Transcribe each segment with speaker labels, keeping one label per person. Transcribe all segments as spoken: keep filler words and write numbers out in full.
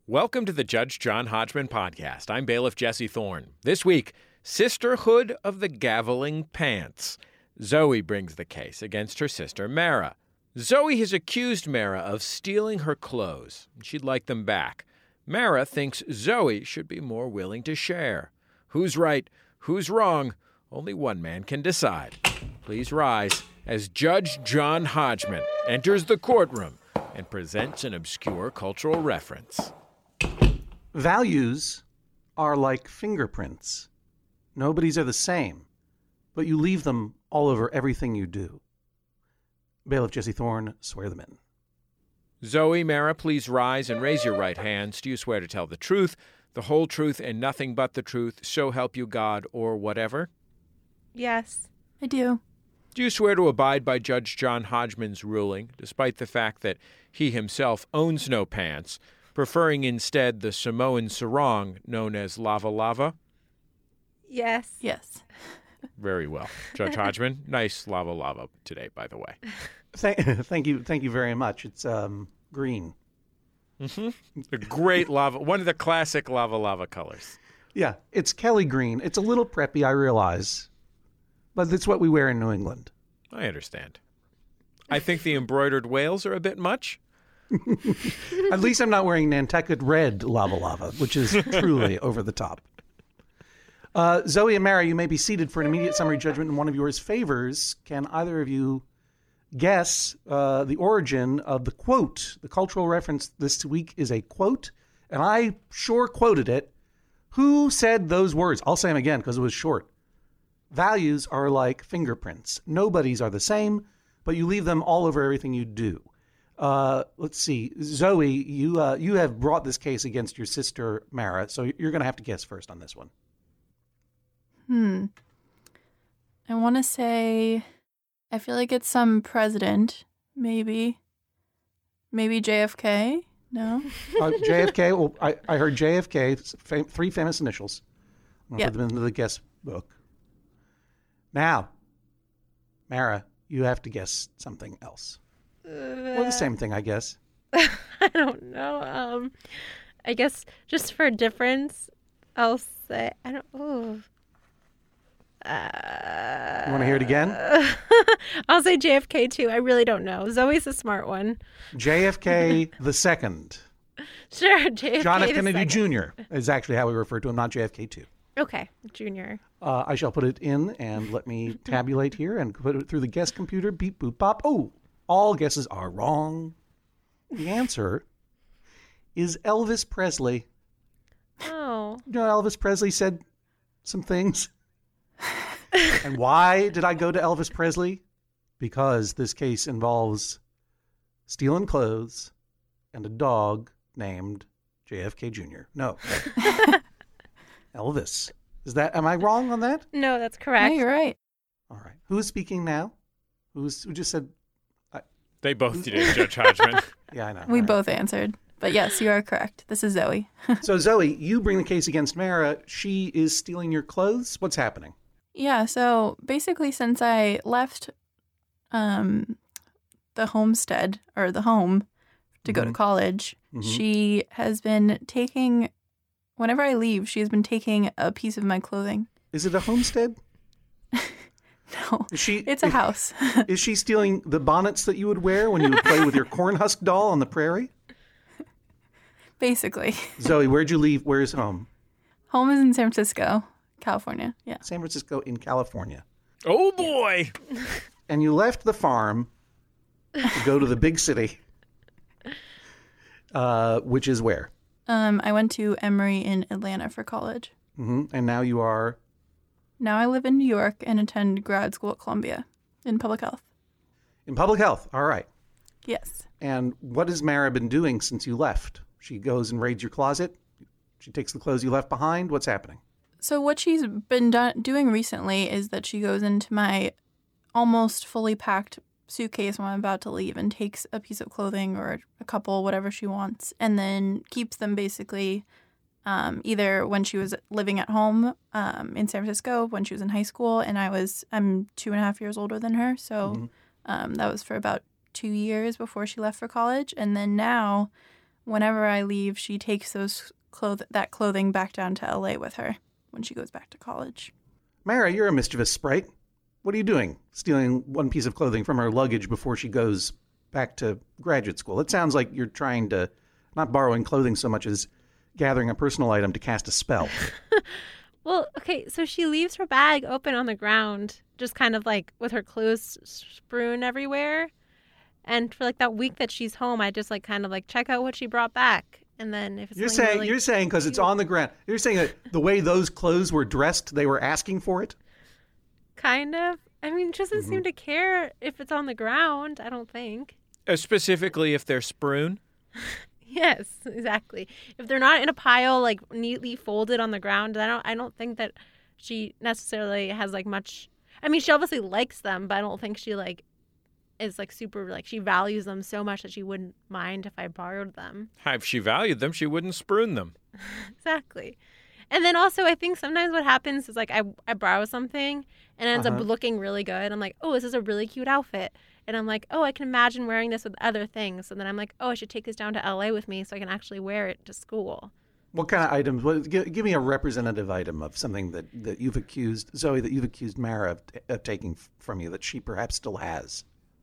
Speaker 1: Welcome to the Judge John Hodgman podcast. I'm bailiff Jesse Thorne. This week, Sisterhood of the Gaveling Pants. Zoe brings the case against her sister, Mara. Zoe has accused Mara of stealing her clothes. She'd like them back. Mara thinks Zoe should be more willing to share. Who's right? Who's wrong? Only one man can decide. Please rise as Judge John Hodgman enters the courtroom and presents an obscure cultural reference.
Speaker 2: Values are like fingerprints. Nobody's are the same, but you leave them all over everything you do. Bailiff Jesse Thorne, swear them in.
Speaker 1: Zoe, Mara, please rise and raise your right hands. Do you swear to tell the truth, the whole truth, and nothing but the truth, so help you God, or whatever?
Speaker 3: Yes.
Speaker 4: I do.
Speaker 1: Do you swear to abide by Judge John Hodgman's ruling, despite the fact that he himself owns no pants, preferring instead the Samoan sarong known as lava lava?
Speaker 3: Yes.
Speaker 4: Yes.
Speaker 1: Very well. Judge Hodgman, nice lava lava today, by the way.
Speaker 2: Thank, thank you, thank you very much. It's um, green.
Speaker 1: Mm-hmm. A great lava, one of the classic lava lava colors.
Speaker 2: Yeah, it's Kelly green. It's a little preppy, I realize, but it's what we wear in New England.
Speaker 1: I understand. I think the embroidered whales are a bit much.
Speaker 2: At least I'm not wearing Nantucket red lava lava, which is truly over the top. Uh, Zoe and Mara, you may be seated for an immediate summary judgment in one of yours favors. Can either of you guess uh, the origin of the quote? The cultural reference this week is a quote, and I sure quoted it. Who said those words? I'll say them again because it was short. Values are like fingerprints. Nobody's are the same, but you leave them all over everything you do. Uh, let's see. Zoe, you uh, you have brought this case against your sister, Mara, so you're going to have to guess first on this one.
Speaker 4: Hmm. I want to say, I feel like it's some president, maybe. Maybe J F K? No?
Speaker 2: Uh, J F K, well, I, I heard J F K, fam- three famous initials. I'm going to
Speaker 4: Yep.
Speaker 2: put them into the guess book. Now, Mara, you have to guess something else.
Speaker 3: Uh,
Speaker 2: Or the same thing, I guess.
Speaker 3: I don't know. Um, I guess just for difference, I'll say I don't. Oh. Uh,
Speaker 2: You want to hear it again?
Speaker 3: I'll say J F K too. I really don't know. Zoe's a smart one.
Speaker 2: J F K the second.
Speaker 3: Sure, J F K.
Speaker 2: John F.
Speaker 3: the
Speaker 2: Kennedy
Speaker 3: second.
Speaker 2: Junior is actually how we refer to him, not J F K two.
Speaker 3: Okay, Junior.
Speaker 2: Uh, I shall put it in and let me tabulate here and put it through the guess computer. Beep, boop, bop. Oh, all guesses are wrong. The answer is Elvis Presley.
Speaker 3: Oh.
Speaker 2: You know, Elvis Presley said some things. And why did I go to Elvis Presley? Because this case involves stealing clothes and a dog named J F K Junior No. Elvis. Is that, am I wrong on that?
Speaker 3: No, that's
Speaker 4: Yeah,
Speaker 3: correct.
Speaker 4: you're right.
Speaker 2: All right. Who's speaking now? Who's, who just said,
Speaker 1: They both did, Judge Hodgman.
Speaker 2: yeah, I know.
Speaker 4: We
Speaker 2: All right.
Speaker 4: both answered. But yes, you are correct. This is Zoe.
Speaker 2: So Zoe, you bring the case against Mara. She is stealing your clothes. What's happening?
Speaker 4: Yeah, so basically since I left um, the homestead, or the home, to go to
Speaker 2: Mhm.
Speaker 4: college,
Speaker 2: Mhm.
Speaker 4: she has been taking, whenever I leave, she has been taking a piece of my clothing.
Speaker 2: Is it a homestead?
Speaker 4: No,
Speaker 2: Is she?
Speaker 4: it's a house.
Speaker 2: Is she stealing the bonnets that you would wear when you would play with your corn husk doll on the prairie?
Speaker 4: Basically.
Speaker 2: Zoe, where'd you leave? Where's home?
Speaker 4: Home is in San Francisco, California. Yeah.
Speaker 2: San Francisco in California.
Speaker 1: Oh, boy.
Speaker 2: And you left the farm to go to the big city, uh, which is where?
Speaker 4: Um, I went to Emory in Atlanta for college.
Speaker 2: hmm And now you are
Speaker 4: Now I live in New York and attend grad school at Columbia in public health.
Speaker 2: in public health. All right.
Speaker 4: Yes.
Speaker 2: And what has Mara been doing since you left? She goes and raids your closet. She takes the clothes you left behind. What's happening?
Speaker 4: So what she's been do- doing recently is that she goes into my almost fully packed suitcase when I'm about to leave and takes a piece of clothing or a couple, whatever she wants, and then keeps them basically um, either when she was living at home um, in San Francisco, when she was in high school, and I was, I'm two and a half years older than her, so um, that was for about two years before she left for college. And then now whenever I leave, she takes those cloth- that clothing back down to L A with her when she goes back to college.
Speaker 2: Mara, you're a mischievous sprite. What are you doing? Stealing one piece of clothing from her luggage before she goes back to graduate school. It sounds like you're trying to, not borrowing clothing so much as gathering a personal item to cast a spell.
Speaker 3: Well, okay, so she leaves her bag open on the ground, just kind of like with her clothes strewn everywhere. And for like that week that she's home, I just like kind of like check out what she brought back. And then if it's
Speaker 2: You're
Speaker 3: something
Speaker 2: saying
Speaker 3: really
Speaker 2: you're saying because it's on the ground. You're saying that the way those clothes were dressed, they were asking for it?
Speaker 3: kind of, I mean, she doesn't
Speaker 2: Mm-hmm.
Speaker 3: seem to care if it's on the ground, I don't think.
Speaker 1: Uh, specifically if they're spruan.
Speaker 3: Yes, exactly. If they're not in a pile, like neatly folded on the ground, I don't. I don't think that she necessarily has like much. I mean, she obviously likes them, but I don't think she like is like super like she values them so much that she wouldn't mind if I borrowed them.
Speaker 1: If she valued them, she wouldn't spruan them.
Speaker 3: Exactly. And then also, I think sometimes what happens is like I I borrow something and it ends
Speaker 2: Uh-huh.
Speaker 3: up looking really good. I'm like, oh, this is a really cute outfit. And I'm like, oh, I can imagine wearing this with other things. And then I'm like, oh, I should take this down to L A with me so I can actually wear it to school.
Speaker 2: What kind of items? What, give, give me a representative item of something that, that you've accused, Zoe, that you've accused Mara of, of taking f- from you that she perhaps still has.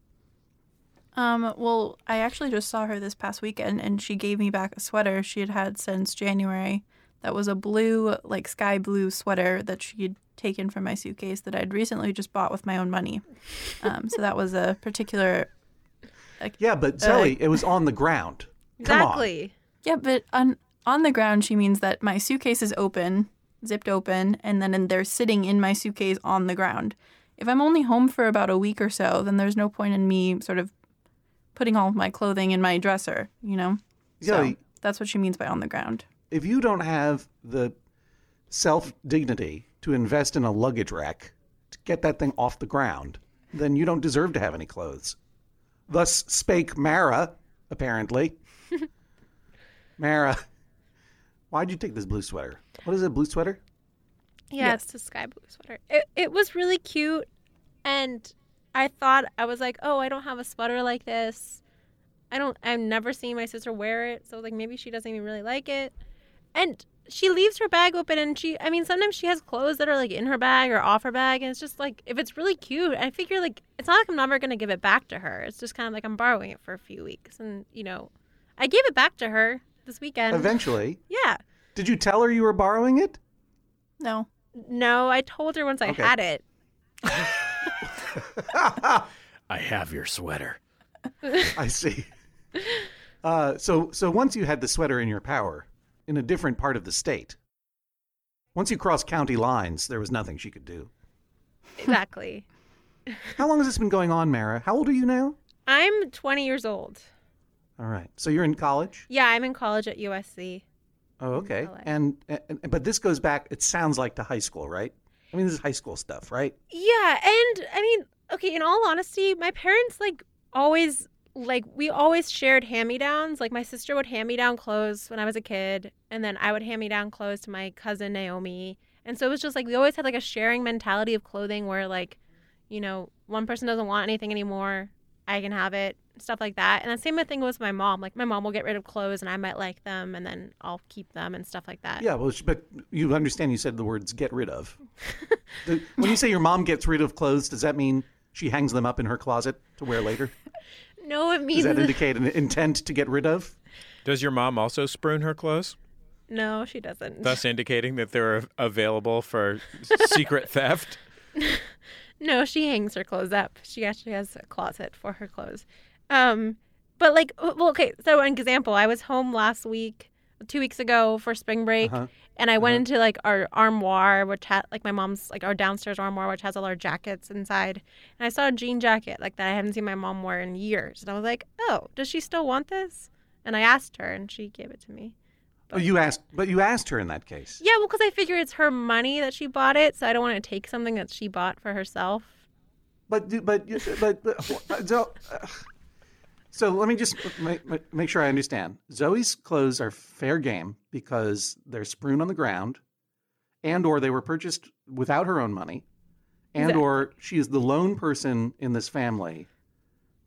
Speaker 4: Um, well, I actually just saw her this past weekend, and she gave me back a sweater she had had since January. That was a blue, like sky blue sweater that she had taken from my suitcase that I'd recently just bought with my own money. Um, so that was a particular.
Speaker 2: Yeah, but Zoe, it was on the ground. Come on.
Speaker 3: Exactly.
Speaker 4: Yeah, but on on the ground, she means that my suitcase is open, zipped open, and then they're sitting in my suitcase on the ground. If I'm only home for about a week or so, then there's no point in me sort of putting all of my clothing in my dresser, you know?
Speaker 2: Zoe,
Speaker 4: So that's what she means by on the ground.
Speaker 2: if you don't have the self-dignity to invest in a luggage rack to get that thing off the ground, then you don't deserve to have any clothes. Thus spake Mara, apparently. Mara, why'd you take this blue sweater? What is it, blue sweater?
Speaker 3: Yeah, it's a sky blue sweater. It it was really cute, and I thought I was like, oh, I don't have a sweater like this. I don't. I've never seen my sister wear it, so like maybe she doesn't even really like it. And she leaves her bag open, and she. I mean, sometimes she has clothes that are like in her bag or off her bag, and it's just like if it's really cute, I figure like it's not like I'm never gonna give it back to her. It's just kind of like I'm borrowing it for a few weeks, and you know, I gave it back to her this weekend.
Speaker 2: Eventually.
Speaker 3: Yeah.
Speaker 2: Did you tell her you were borrowing it?
Speaker 4: No.
Speaker 3: No, I told her once I
Speaker 2: Okay.
Speaker 3: had it.
Speaker 1: I have your sweater.
Speaker 2: I see. Uh, so, so once you had the sweater in your power, in a different part of the state, once you crossed county lines, there was nothing she could do.
Speaker 3: Exactly.
Speaker 2: How long has this been going on, Mara? How old are you now?
Speaker 3: I'm twenty years old.
Speaker 2: All right. So you're in college?
Speaker 3: Yeah, I'm in college at U S C.
Speaker 2: Oh, okay.
Speaker 3: L A.
Speaker 2: And, and but this goes back, it sounds like to high school, right? I mean, this is high school stuff, right?
Speaker 3: Yeah, and I mean, okay, in all honesty, my parents like always like we always shared hand-me-downs. Like my sister would hand me down clothes when I was a kid, and then I would hand me down clothes to my cousin Naomi. And so it was just like we always had like a sharing mentality of clothing where like, you know, one person doesn't want anything anymore, I can have it, stuff like that. And the same thing was my mom. Like my mom will get rid of clothes and I might like them and then I'll keep them and stuff like that.
Speaker 2: Yeah, well, sh- but you understand you said the words get rid of. The- when you say your mom gets rid of clothes, does that mean she hangs them up in her closet to wear later?
Speaker 3: No, it
Speaker 2: Does
Speaker 3: means
Speaker 2: that indicate an intent to get rid of?
Speaker 1: Does your mom also spruan her clothes,
Speaker 3: no, she doesn't.
Speaker 1: thus indicating that they're available for secret theft?
Speaker 3: No, she hangs her clothes up. She actually has a closet for her clothes. Um, but like, well, okay. So an example, I was home last week, two weeks ago for spring break,
Speaker 2: Uh-huh.
Speaker 3: and I went
Speaker 2: Uh-huh.
Speaker 3: into like our armoire, which had like my mom's like our downstairs armoire, which has all our jackets inside, and I saw a jean jacket like that I haven't seen my mom wear in years, and I was like, oh, does she still want this? And I asked her, and she gave it to me.
Speaker 2: But you asked, but you asked her in that case.
Speaker 3: Yeah, well, because I figure it's her money that she bought it, so I don't want to take something that she bought for herself.
Speaker 2: But but but, but so, uh, so let me just make, make sure I understand. Zoe's clothes are fair game because they're spruan on the ground, and or they were purchased without her own money, and or she is the lone person in this family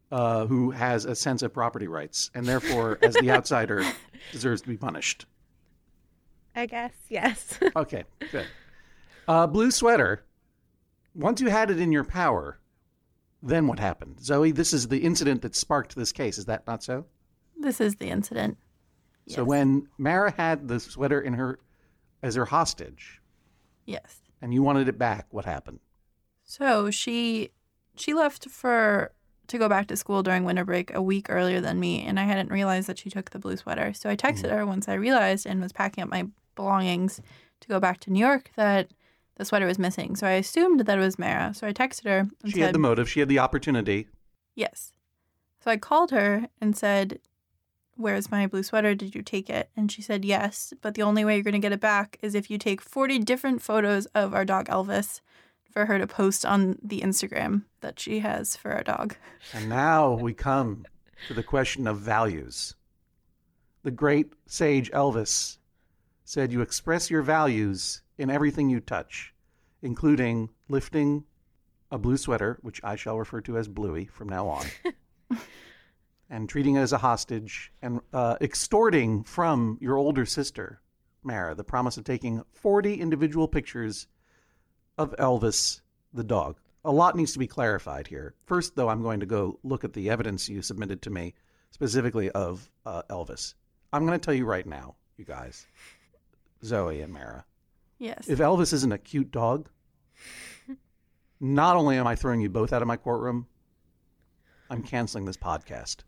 Speaker 2: uh, who has a sense of property rights, and therefore, as the outsider, deserves to be punished.
Speaker 3: I guess, yes.
Speaker 2: Okay, good. Uh, blue sweater. Once you had it in your power, then what happened? Zoe, this is the incident that sparked this case. Is that not so?
Speaker 4: This is the incident.
Speaker 2: So
Speaker 4: Yes.
Speaker 2: when Mara had the sweater in her as her hostage,
Speaker 4: Yes.
Speaker 2: and you wanted it back, what happened?
Speaker 4: So she she left for to go back to school during winter break a week earlier than me, and I hadn't realized that she took the blue sweater. So I texted
Speaker 2: Mhm.
Speaker 4: her once I realized and was packing up my belongings to go back to New York that the sweater was missing. So I assumed that it was Mara. So I texted her and
Speaker 2: She
Speaker 4: said,
Speaker 2: had the motive. She had the opportunity.
Speaker 4: yes. So I called her and said, where's my blue sweater? Did you take it? And she said, yes. But the only way you're going to get it back is if you take forty different photos of our dog Elvis for her to post on the Instagram that she has for our dog.
Speaker 2: And now we come to the question of values. The great sage Elvis said you express your values in everything you touch, including lifting a blue sweater, which I shall refer to as Bluey from now on, and treating it as a hostage, and uh, extorting from your older sister, Mara, the promise of taking forty individual pictures of Elvis the dog. A lot needs to be clarified here. First, though, I'm going to go look at the evidence you submitted to me, specifically of uh, Elvis. I'm going to tell you right now, you guys, Zoe and Mara,
Speaker 4: Yes.
Speaker 2: if Elvis isn't a cute dog, not only am I throwing you both out of my courtroom, I'm canceling this podcast.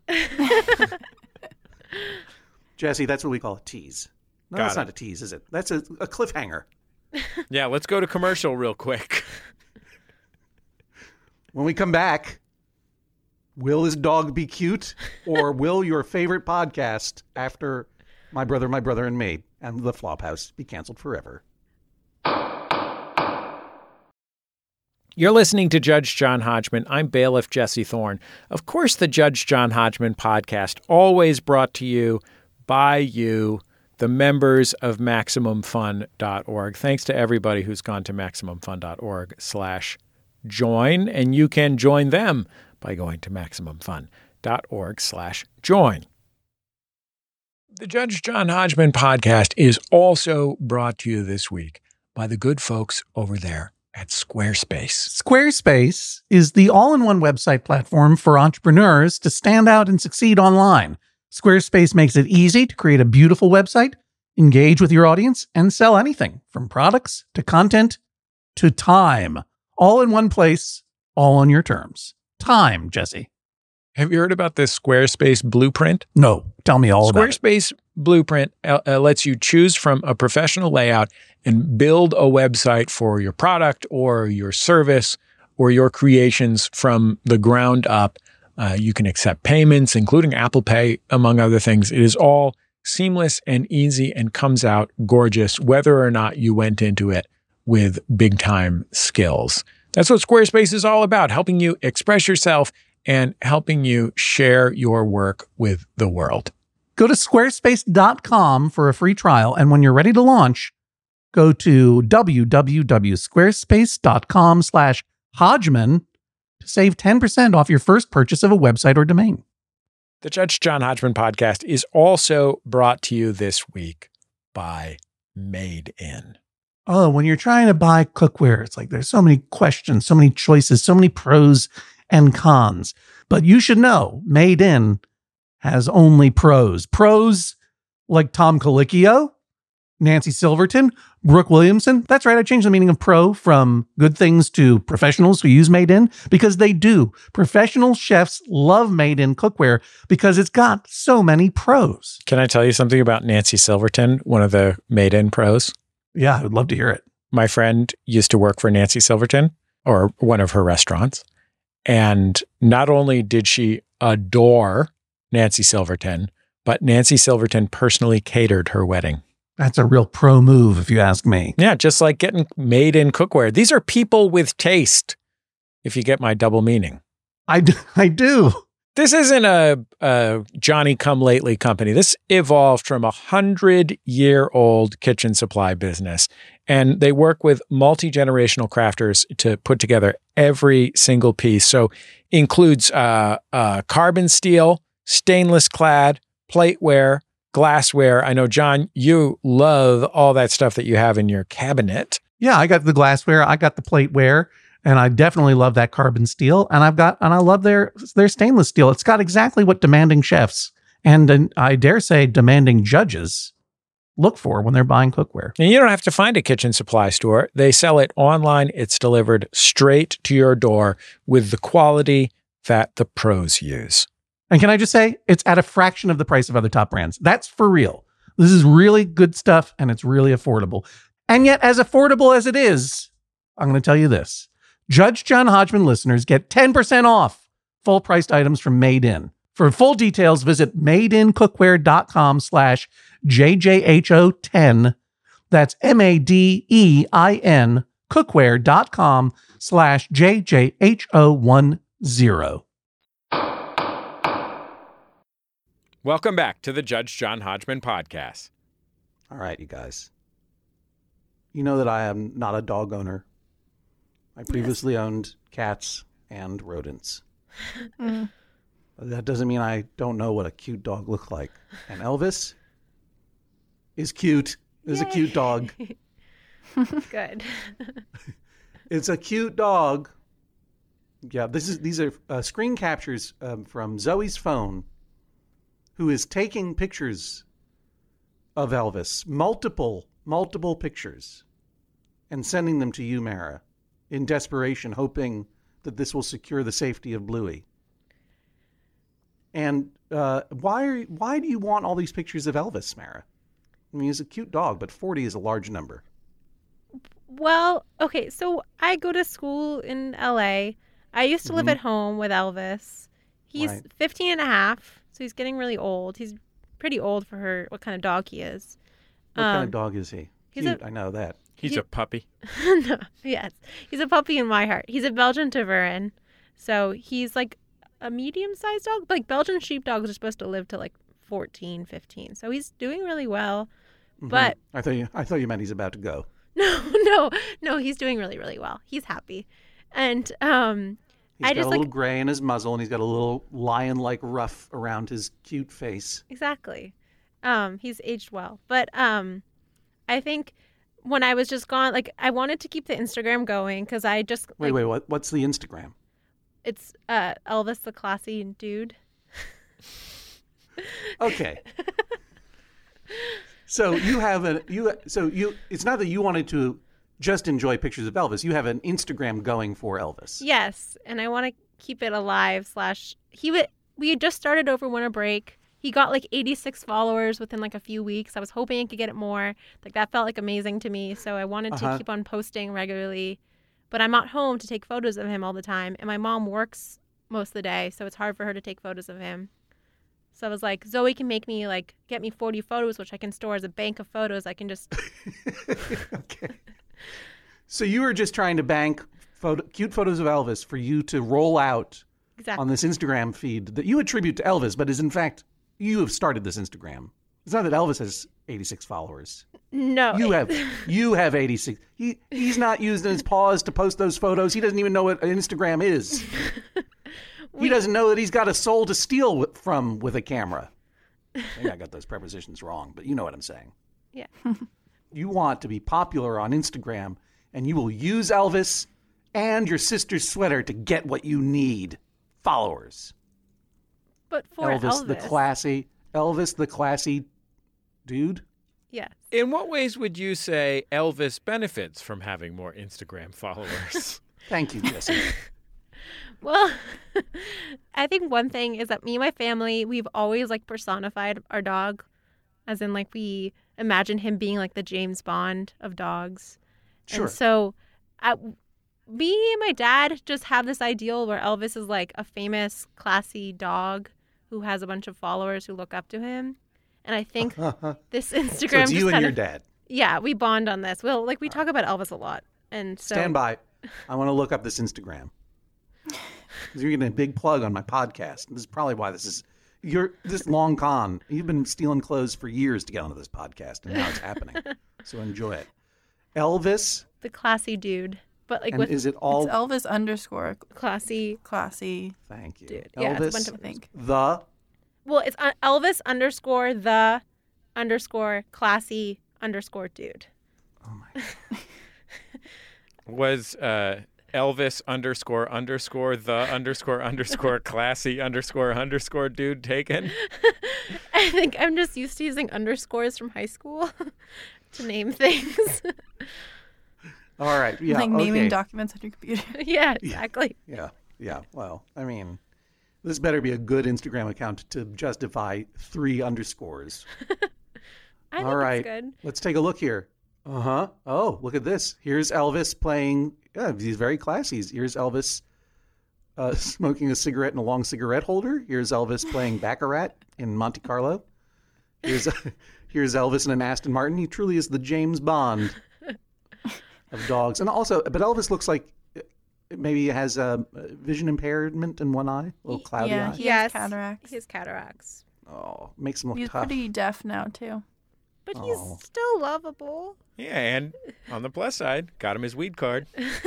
Speaker 2: Jesse, that's what we call a tease. No,
Speaker 1: Got
Speaker 2: that's
Speaker 1: it.
Speaker 2: not a tease, is it? That's a, a cliffhanger.
Speaker 1: Yeah, let's go to commercial real quick.
Speaker 2: When we come back, will his dog be cute, or will your favorite podcast after My Brother, My Brother and Me and The Flophouse be canceled forever?
Speaker 1: You're listening to Judge John Hodgman. I'm bailiff Jesse Thorne. Of course, the Judge John Hodgman podcast, always brought to you by you, the members of Maximum Fun dot org. Thanks to everybody who's gone to Maximum Fun dot org slash join, and you can join them by going to Maximum Fun dot org slash join. The Judge John Hodgman podcast is also brought to you this week by the good folks over there at Squarespace.
Speaker 2: Squarespace is the all-in-one website platform for entrepreneurs to stand out and succeed online. Squarespace makes it easy to create a beautiful website, engage with your audience, and sell anything from products to content to time. All in one place, all on your terms. Time, Jesse.
Speaker 1: Have you heard about this Squarespace blueprint?
Speaker 2: No, tell me all about it.
Speaker 1: Squarespace Blueprint uh, uh, lets you choose from a professional layout and build a website for your product or your service or your creations from the ground up. Uh, you can accept payments, including Apple Pay, among other things. It is all seamless and easy and comes out gorgeous, whether or not you went into it with big-time skills. That's what Squarespace is all about, helping you express yourself and helping you share your work with the world.
Speaker 2: Go to squarespace dot com for a free trial, and when you're ready to launch, go to www.squarespace.com slash Hodgman to save ten percent off your first purchase of a website or domain.
Speaker 1: The Judge John Hodgman podcast is also brought to you this week by Made In.
Speaker 2: Oh, when you're trying to buy cookware, it's like there's so many questions, so many choices, so many pros and cons. But you should know, Made In has only pros. Pros like Tom Colicchio, Nancy Silverton, Brooke Williamson. That's right, I changed the meaning of pro from good things to professionals who use Made In, because they do. Professional chefs love Made In cookware because it's got so many pros.
Speaker 1: Can I tell you something about Nancy Silverton, one of the Made In pros?
Speaker 2: Yeah, I would love to hear it.
Speaker 1: My friend used to work for Nancy Silverton, or one of her restaurants. And not only did she adore Nancy Silverton, but Nancy Silverton personally catered her wedding.
Speaker 2: That's a real pro move, if you ask me.
Speaker 1: Yeah, just like getting Made In cookware. These are people with taste, if you get my double meaning.
Speaker 2: I do. I do.
Speaker 1: This isn't a, a Johnny-come-lately company. This evolved from a hundred-year-old kitchen supply business.
Speaker 5: and they work with multi-generational crafters to put together every single piece. So includes uh, uh, carbon steel, stainless clad, plateware, glassware. I know, John, you love all that stuff that you have in your cabinet.
Speaker 2: Yeah, I got the glassware, I got the plateware, and I definitely love that carbon steel. And I've got, and I love their their stainless steel. It's got exactly what demanding chefs and, and I dare say demanding judges look for when they're buying cookware.
Speaker 5: And you don't have to find a kitchen supply store. They sell it online. It's delivered straight to your door with the quality that the pros use.
Speaker 2: And can I just say, it's at a fraction of the price of other top brands. That's for real. This is really good stuff, and it's really affordable. And yet, as affordable as it is, I'm going to tell you this. Judge John Hodgman listeners get ten percent off full-priced items from Made In. For full details, visit madeincookware.com slash JJHO10. That's M-A-D-E-I-N cookware.com slash JJHO10.
Speaker 1: Welcome back to the Judge John Hodgman podcast.
Speaker 2: All right, you guys. You know that I am not a dog owner. I previously yes. owned cats and rodents. Mm. That doesn't mean I don't know what a cute dog looks like. And Elvis is cute. Is a cute dog.
Speaker 3: Good.
Speaker 2: It's a cute dog. Yeah, this is these are uh, screen captures um, from Zoe's phone, who is taking pictures of Elvis, multiple, multiple pictures, and sending them to you, Mara, in desperation, hoping that this will secure the safety of Bluey. And uh, why are why do you want all these pictures of Elvis, Mara? I mean, he's a cute dog, but forty is a large number.
Speaker 3: Well, okay, so I go to school in L A. I used to live mm-hmm. at home with Elvis. He's right. fifteen and a half, so he's getting really old. He's pretty old for her, what kind of dog he is.
Speaker 2: What
Speaker 3: um,
Speaker 2: kind of dog is he?
Speaker 3: He's
Speaker 2: Cute,
Speaker 3: a,
Speaker 2: I know that.
Speaker 1: He's
Speaker 3: he,
Speaker 1: a puppy.
Speaker 3: No, yes. He's a puppy in my heart. He's a Belgian Tervuren. So he's like a medium-sized dog. Like Belgian sheepdogs are supposed to live to like fourteen, fifteen. So he's doing really well.
Speaker 2: Mm-hmm.
Speaker 3: But
Speaker 2: I thought you I thought you meant he's about to go.
Speaker 3: No, no, no, he's doing really, really well. He's happy. And um
Speaker 2: He's
Speaker 3: I
Speaker 2: got
Speaker 3: just
Speaker 2: a little
Speaker 3: like
Speaker 2: gray in his muzzle, and he's got a little lion-like ruff around his cute face.
Speaker 3: Exactly. Um, he's aged well. But um I think when I was just gone, like I wanted to keep the Instagram going because I just like,
Speaker 2: wait, wait, what? What's the Instagram?
Speaker 3: It's uh, Elvis the Classy Dude.
Speaker 2: Okay. So you have a you. So you. It's not that you wanted to just enjoy pictures of Elvis. You have an Instagram going for Elvis.
Speaker 3: Yes, and I want to keep it alive. Slash, he would. We had just started over winter break. He got like eighty-six followers within like a few weeks. I was hoping I could get it more. Like that felt like amazing to me. So I wanted to uh-huh. keep on posting regularly. But I'm not home to take photos of him all the time. And my mom works most of the day. So it's hard for her to take photos of him. So I was like, Zoe can make me like, get me forty photos, which I can store as a bank of photos. I can just.
Speaker 2: Okay. So you were just trying to bank photo, cute photos of Elvis for you to roll out
Speaker 3: exactly.
Speaker 2: on this Instagram feed that you attribute to Elvis, but is in fact, you have started this Instagram. It's not that Elvis has eighty-six followers.
Speaker 3: No.
Speaker 2: You have you have eighty-six. He he's not using his paws to post those photos. He doesn't even know what an Instagram is. we, he doesn't know that he's got a soul to steal with, from with a camera. I think I got those prepositions wrong, but you know what I'm saying.
Speaker 3: Yeah.
Speaker 2: You want to be popular on Instagram, and you will use Elvis and your sister's sweater to get what you need. Followers.
Speaker 3: But for
Speaker 2: Elvis,
Speaker 3: Elvis
Speaker 2: the classy, Elvis the classy dude.
Speaker 3: Yes.
Speaker 1: In what ways would you say Elvis benefits from having more Instagram followers?
Speaker 2: Thank you, Jesse.
Speaker 3: Well, I think one thing is that me and my family, we've always like personified our dog, as in like we imagine him being like the James Bond of dogs.
Speaker 2: Sure.
Speaker 3: And so I, me and my dad just have this ideal where Elvis is like a famous, classy dog who has a bunch of followers who look up to him. And I think this Instagram
Speaker 2: so it's
Speaker 3: just
Speaker 2: you and
Speaker 3: kind
Speaker 2: your
Speaker 3: of,
Speaker 2: dad.
Speaker 3: Yeah, we bond on this. Well, like we talk about Elvis a lot. And so
Speaker 2: Stand by. I want to look up this Instagram. You're getting a big plug on my podcast. This is probably why this is you're this long con. You've been stealing clothes for years to get onto this podcast, and now it's happening. So enjoy it. Elvis,
Speaker 3: The classy dude. But like
Speaker 2: and
Speaker 3: with
Speaker 2: is it all?
Speaker 4: It's Elvis underscore
Speaker 3: classy
Speaker 4: classy.
Speaker 2: Thank you.
Speaker 3: dude. Yeah,
Speaker 2: Elvis,
Speaker 3: it's a bunch of
Speaker 4: I think.
Speaker 2: the
Speaker 3: Well, it's uh, Elvis underscore the underscore classy underscore dude.
Speaker 2: oh my God.
Speaker 1: Was uh, Elvis underscore underscore the underscore underscore classy underscore underscore dude taken?
Speaker 3: I think I'm just used to using underscores from high school to name things.
Speaker 2: All right. Yeah.
Speaker 4: like naming
Speaker 2: okay.
Speaker 4: documents on your computer.
Speaker 3: Yeah, exactly.
Speaker 2: Yeah. Yeah. Well, I mean, this better be a good Instagram account to justify three underscores.
Speaker 3: I think
Speaker 2: All right.
Speaker 3: it's good.
Speaker 2: Let's take a look here. Uh huh. Oh, look at this. Here's Elvis playing. Yeah, he's very classy. Here's Elvis uh, smoking a cigarette in a long cigarette holder. Here's Elvis playing Baccarat in Monte Carlo. Here's here's Elvis in an Aston Martin. He truly is the James Bond of dogs. And also, but Elvis looks like maybe he has a vision impairment in one eye, a little cloudy
Speaker 4: yeah,
Speaker 2: eye.
Speaker 4: he
Speaker 3: Yes.
Speaker 4: has cataracts.
Speaker 3: He has cataracts.
Speaker 2: Oh, makes him look
Speaker 4: He's
Speaker 2: tough.
Speaker 4: pretty deaf now too.
Speaker 3: But
Speaker 2: Oh.
Speaker 3: he's still lovable.
Speaker 1: Yeah, and on the plus side, got him his weed card.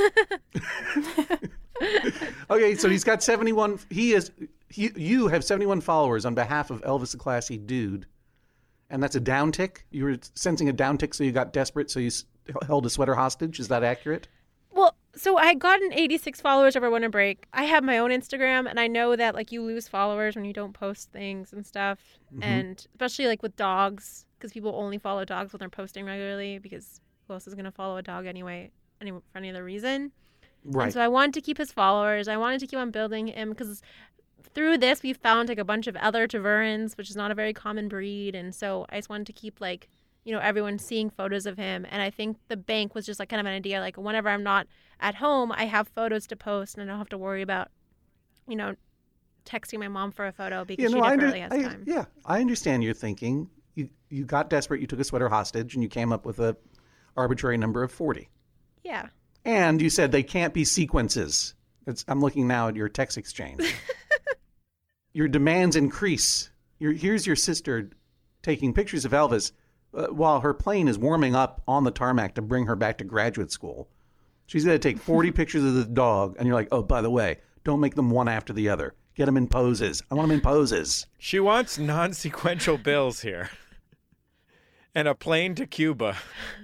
Speaker 2: Okay, so he's got seventy-one. He is. He, you have seventy-one followers on behalf of Elvis the Classy Dude, and that's a downtick. You were sensing a downtick, so you got desperate, so you s- held a sweater hostage. Is that accurate?
Speaker 3: Well, so I had gotten eighty-six followers over winter break. I have my own Instagram, and I know that like you lose followers when you don't post things and stuff,
Speaker 2: Mm-hmm.
Speaker 3: and especially like with dogs, because people only follow dogs when they're posting regularly. Because who else is gonna follow a dog anyway, any for any other reason?
Speaker 2: Right.
Speaker 3: And so I wanted to keep his followers. I wanted to keep on building him because through this we found like a bunch of other Tervurens, which is not a very common breed, and so I just wanted to keep like you know everyone seeing photos of him. And I think the bank was just like kind of an idea like whenever I'm not at home, I have photos to post, and I don't have to worry about you know texting my mom for a photo because
Speaker 2: You
Speaker 3: she
Speaker 2: know,
Speaker 3: never
Speaker 2: I under-
Speaker 3: really has
Speaker 2: I-
Speaker 3: time.
Speaker 2: yeah, I understand your thinking. You you got desperate. You took a sweater hostage, and you came up with a arbitrary number of forty.
Speaker 3: Yeah.
Speaker 2: And you said they can't be sequences. It's, I'm looking now at your text exchange. Your demands increase. Your, here's your sister taking pictures of Elvis uh, while her plane is warming up on the tarmac to bring her back to graduate school. She's going to take forty pictures of the dog, and you're like, oh, by the way, don't make them one after the other. Get them in poses. I want them in poses.
Speaker 1: She wants non-sequential bills here. And a plane to Cuba.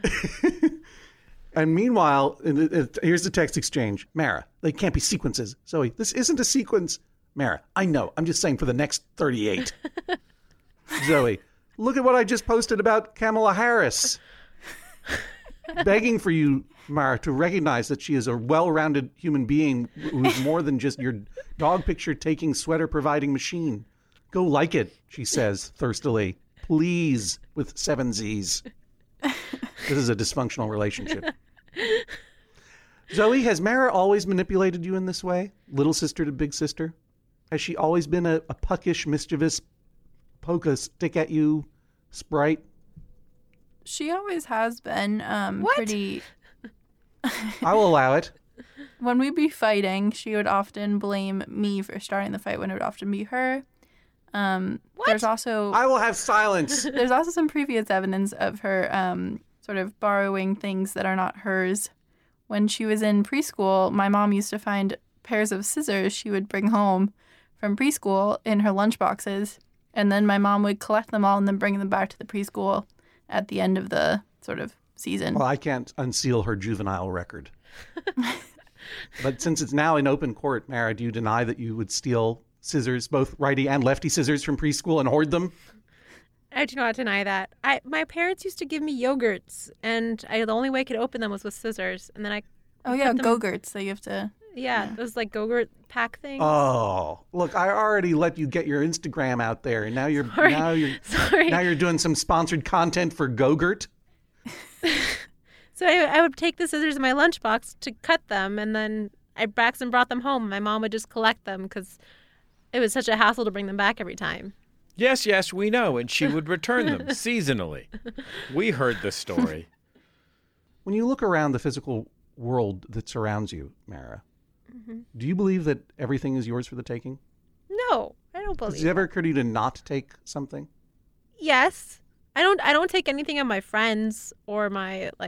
Speaker 2: And meanwhile, in the- it- here's the text exchange. Mara, they can't be sequences. Zoe, this isn't a sequence. Mara, I know. I'm just saying for the next thirty-eight. Zoe, look at what I just posted about Kamala Harris. Begging for you, Mara, to recognize that she is a well-rounded human being who's more than just your dog picture taking sweater providing machine. Go like it, she says thirstily. Please, with seven Z's. This is a dysfunctional relationship. Zoe, has Mara always manipulated you in this way? Little sister to big sister? Has she always been a, a puckish, mischievous, poke a stick at you sprite?
Speaker 4: She always has been um,
Speaker 3: What?
Speaker 4: pretty.
Speaker 2: I will allow it.
Speaker 4: When we'd be fighting, she would often blame me for starting the fight when it would often be her. Um,
Speaker 3: What?
Speaker 4: There's also
Speaker 2: I will have silence.
Speaker 4: there's also some previous evidence of her um, sort of borrowing things that are not hers. When she was in preschool, my mom used to find pairs of scissors she would bring home from preschool in her lunch boxes, and then my mom would collect them all and then bring them back to the preschool at the end of the sort of season.
Speaker 2: Well, I can't unseal her juvenile record. But since it's now in open court, Mara, do you deny that you would steal scissors, both righty and lefty scissors from preschool and hoard them?
Speaker 3: I do not deny that. I my parents used to give me yogurts, and I, the only way I could open them was with scissors. And then I,
Speaker 4: oh yeah,
Speaker 3: put them-
Speaker 4: Go-Gurts. So you have to.
Speaker 3: yeah, those like Go-Gurt pack things.
Speaker 2: Oh, look! I already let you get your Instagram out there, and now you're
Speaker 3: Sorry.
Speaker 2: now you're
Speaker 3: Sorry.
Speaker 2: now you're doing some sponsored content for Go-Gurt.
Speaker 3: So I, I would take the scissors in my lunchbox to cut them, and then I Braxton brought them home. My mom would just collect them because it was such a hassle to bring them back every time.
Speaker 1: Yes, yes, we know. And she would return them seasonally. We heard the story.
Speaker 2: When you look around the physical world that surrounds you, Mara,
Speaker 3: Mm-hmm.
Speaker 2: do you believe that everything is yours for the taking?
Speaker 3: No, I don't believe.
Speaker 2: Does it ever occur to you to not take something?
Speaker 3: Yes, I don't. I don't take anything of my friends or my like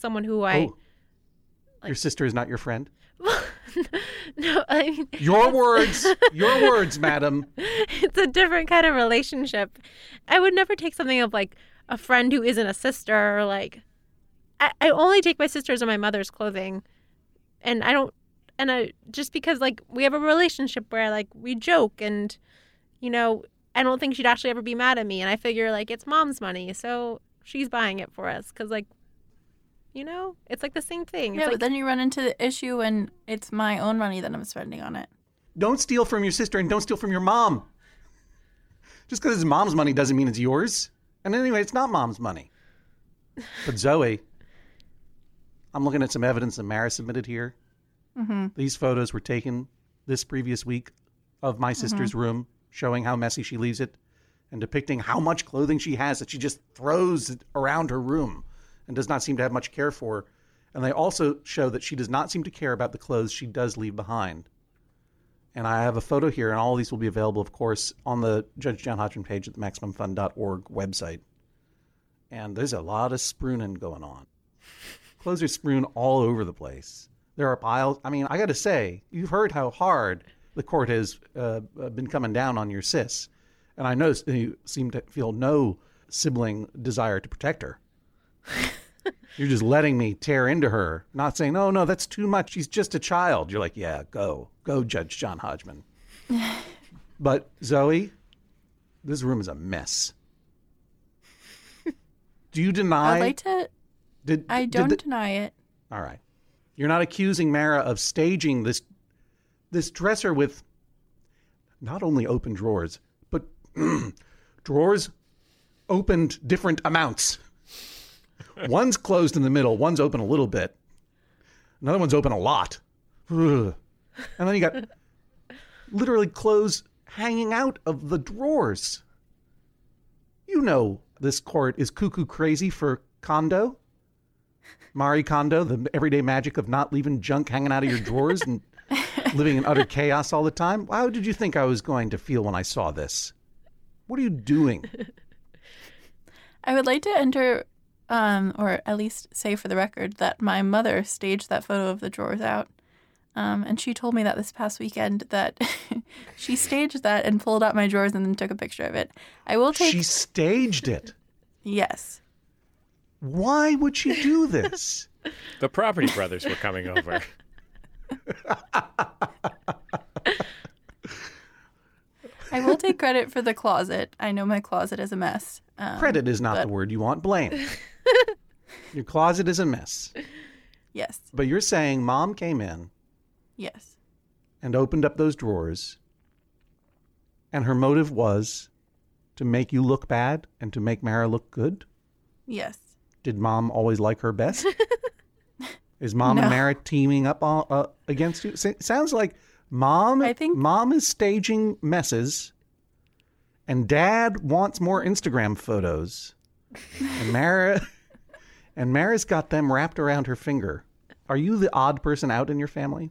Speaker 3: someone who I.
Speaker 2: Oh, your sister is not your friend?
Speaker 3: No, I mean,
Speaker 2: Your words, your words, madam.
Speaker 3: it's a different kind of relationship. I would never take something of like a friend who isn't a sister. Or like, I, I only take my sister's or my mother's clothing, and I don't, and I just because like we have a relationship where like we joke, and you know, I don't think she'd actually ever be mad at me, and I figure like it's mom's money, so she's buying it for us because like. You know, it's like the same thing. It's
Speaker 4: Yeah,
Speaker 3: like,
Speaker 4: but then you run into the issue when it's my own money that I'm spending on it.
Speaker 2: Don't steal from your sister and don't steal from your mom. Just because it's mom's money doesn't mean it's yours. And anyway, it's not mom's money. But Zoe, I'm looking at some evidence that Mara submitted here.
Speaker 4: Mm-hmm.
Speaker 2: These photos were taken this previous week of my sister's mm-hmm. room, showing how messy she leaves it and depicting how much clothing she has that she just throws around her room and does not seem to have much care for. And they also show that she does not seem to care about the clothes she does leave behind. And I have a photo here, and all of these will be available, of course, on the Judge John Hodgman page at the Maximum Fun dot org website. And there's a lot of spooning going on. Clothes are strewn all over the place. There are piles. I mean, I got to say, you've heard how hard the court has uh, been coming down on your sis. And I know you seem to feel no sibling desire to protect her. You're just letting me tear into her, not saying, oh, no, that's too much. She's just a child. You're like, yeah, go. Go, Judge John Hodgman. But, Zoe, this room is a mess. Do you deny?
Speaker 4: I'd like to.
Speaker 2: Did,
Speaker 4: I don't
Speaker 2: did the,
Speaker 4: deny it.
Speaker 2: All right. You're not accusing Mara of staging this this dresser with not only open drawers, but drawers opened different amounts. One's closed in the middle. One's open a little bit. Another one's open a lot. Ugh. And then you got literally clothes hanging out of the drawers. You know this court is cuckoo crazy for Kondo. Marie Kondo, the everyday magic of not leaving junk hanging out of your drawers and living in utter chaos all the time. How did you think I was going to feel when I saw this? What are you doing?
Speaker 4: I would like to enter, um, or at least say for the record, that my mother staged that photo of the drawers out. Um, and she told me that this past weekend that she staged that and pulled out my drawers and then took a picture of it. I will take...
Speaker 2: She staged it?
Speaker 4: Yes.
Speaker 2: Why would she do this?
Speaker 1: The Property Brothers were coming over.
Speaker 4: I will take credit for the closet. I know my closet is a mess. Um,
Speaker 2: Credit is not
Speaker 4: but...
Speaker 2: the word you want. Blame. Your closet is a mess.
Speaker 4: Yes.
Speaker 2: But you're saying Mom came in.
Speaker 4: Yes.
Speaker 2: And opened up those drawers. And her motive was to make you look bad and to make Mara look good?
Speaker 4: Yes.
Speaker 2: Did Mom always like her best? Is Mom
Speaker 4: No.
Speaker 2: and Mara teaming up all, uh, against you? S- sounds like Mom,
Speaker 4: I think-
Speaker 2: Mom is staging messes, and Dad wants more Instagram photos, and Mara, and Mara's got them wrapped around her finger. Are you the odd person out in your family?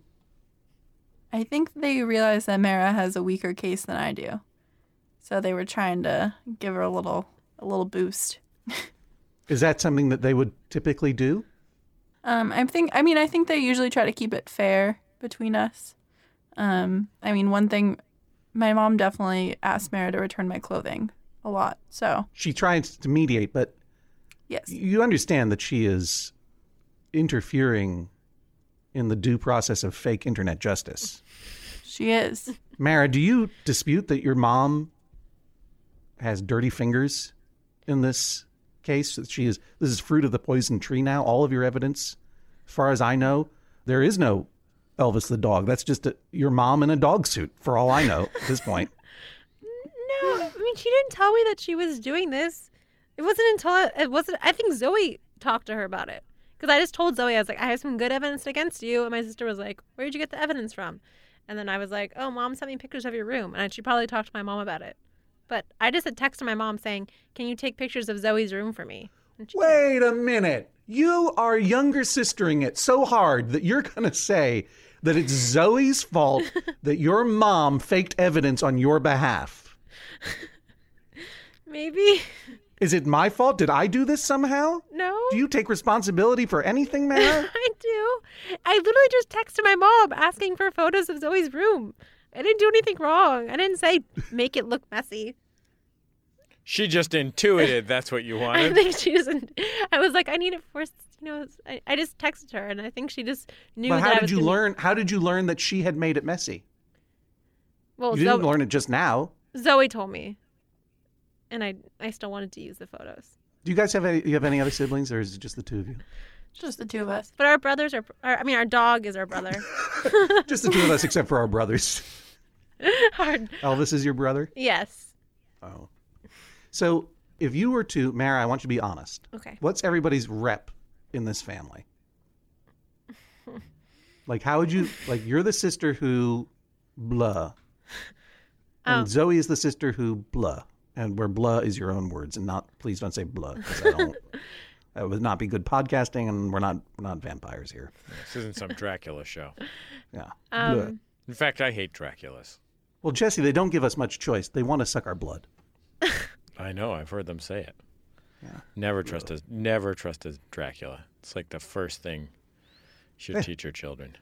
Speaker 4: I think they realized that Mara has a weaker case than I do. So they were trying to give her a little a little boost.
Speaker 2: Is that something that they would typically do?
Speaker 4: Um, I think. I mean, I think they usually try to keep it fair between us. Um, I mean, one thing, my mom definitely asked Mara to return my clothing a lot. So
Speaker 2: She tries to mediate, but
Speaker 4: yes,
Speaker 2: you understand that she is interfering in the due process of fake internet justice.
Speaker 4: she is.
Speaker 2: Mara, do you dispute that your mom has dirty fingers in this case? That she is, this is fruit of the poison tree now? All of your evidence, as far as I know, there is no Elvis the dog. That's just a, your mom in a dog suit, for all I know at this point.
Speaker 3: No, I mean, she didn't tell me that she was doing this. It wasn't until it wasn't. I think Zoe talked to her about it because I just told Zoe, I was like, I have some good evidence against you, and my sister was like, where did you get the evidence from? And then I was like, oh, Mom sent me pictures of your room, and she probably talked to my mom about it. But I just had texted my mom saying, can you take pictures of Zoe's room for me? And she did.
Speaker 2: Wait a minute. You are younger sistering it so hard that you're going to say that it's Zoe's fault that your mom faked evidence on your behalf.
Speaker 3: Maybe.
Speaker 2: Is it my fault? Did I do this somehow?
Speaker 3: No.
Speaker 2: Do you take responsibility for anything, Mara?
Speaker 3: I do. I literally just texted my mom asking for photos of Zoe's room. I didn't do anything wrong. I didn't say make it look messy.
Speaker 1: She just intuited that's what you
Speaker 3: I
Speaker 1: wanted.
Speaker 3: think she doesn't. I was like, I need it first. You know, I, I just texted her, and I think she just knew
Speaker 2: But
Speaker 3: that
Speaker 2: how
Speaker 3: I
Speaker 2: did
Speaker 3: was
Speaker 2: you
Speaker 3: gonna...
Speaker 2: learn? How did you learn that she had made it messy?
Speaker 3: Well,
Speaker 2: You didn't
Speaker 3: Zoe,
Speaker 2: learn it just now.
Speaker 3: Zoe told me, and I I still wanted to use the photos.
Speaker 2: Do you guys have any? You have any other siblings, or is it just the two of you?
Speaker 4: Just the two of us.
Speaker 3: But our brothers are. Our, I mean, our dog is our brother.
Speaker 2: Just the two of us, except for our brothers.
Speaker 3: our,
Speaker 2: Elvis is your brother.
Speaker 3: yes.
Speaker 2: Oh. So if you were to, Mara, I want you to be honest.
Speaker 3: Okay.
Speaker 2: What's everybody's rep in this family? Like, how would you, like, you're the sister who blah. And
Speaker 3: Oh.
Speaker 2: Zoe is the sister who blah. And where blah is your own words and not, please don't say blah. Because I don't, that would not be good podcasting and we're not, we're not vampires here.
Speaker 1: This isn't some Dracula show.
Speaker 2: Yeah.
Speaker 3: Um,
Speaker 2: Blah.
Speaker 1: In fact, I hate Draculas.
Speaker 2: Well, Jesse, they don't give us much choice. They want to suck our blood.
Speaker 1: I know. I've heard them say it.
Speaker 2: Yeah.
Speaker 1: Never trust a never trust a Dracula. It's like the first thing you should
Speaker 2: Yeah.
Speaker 1: teach your children.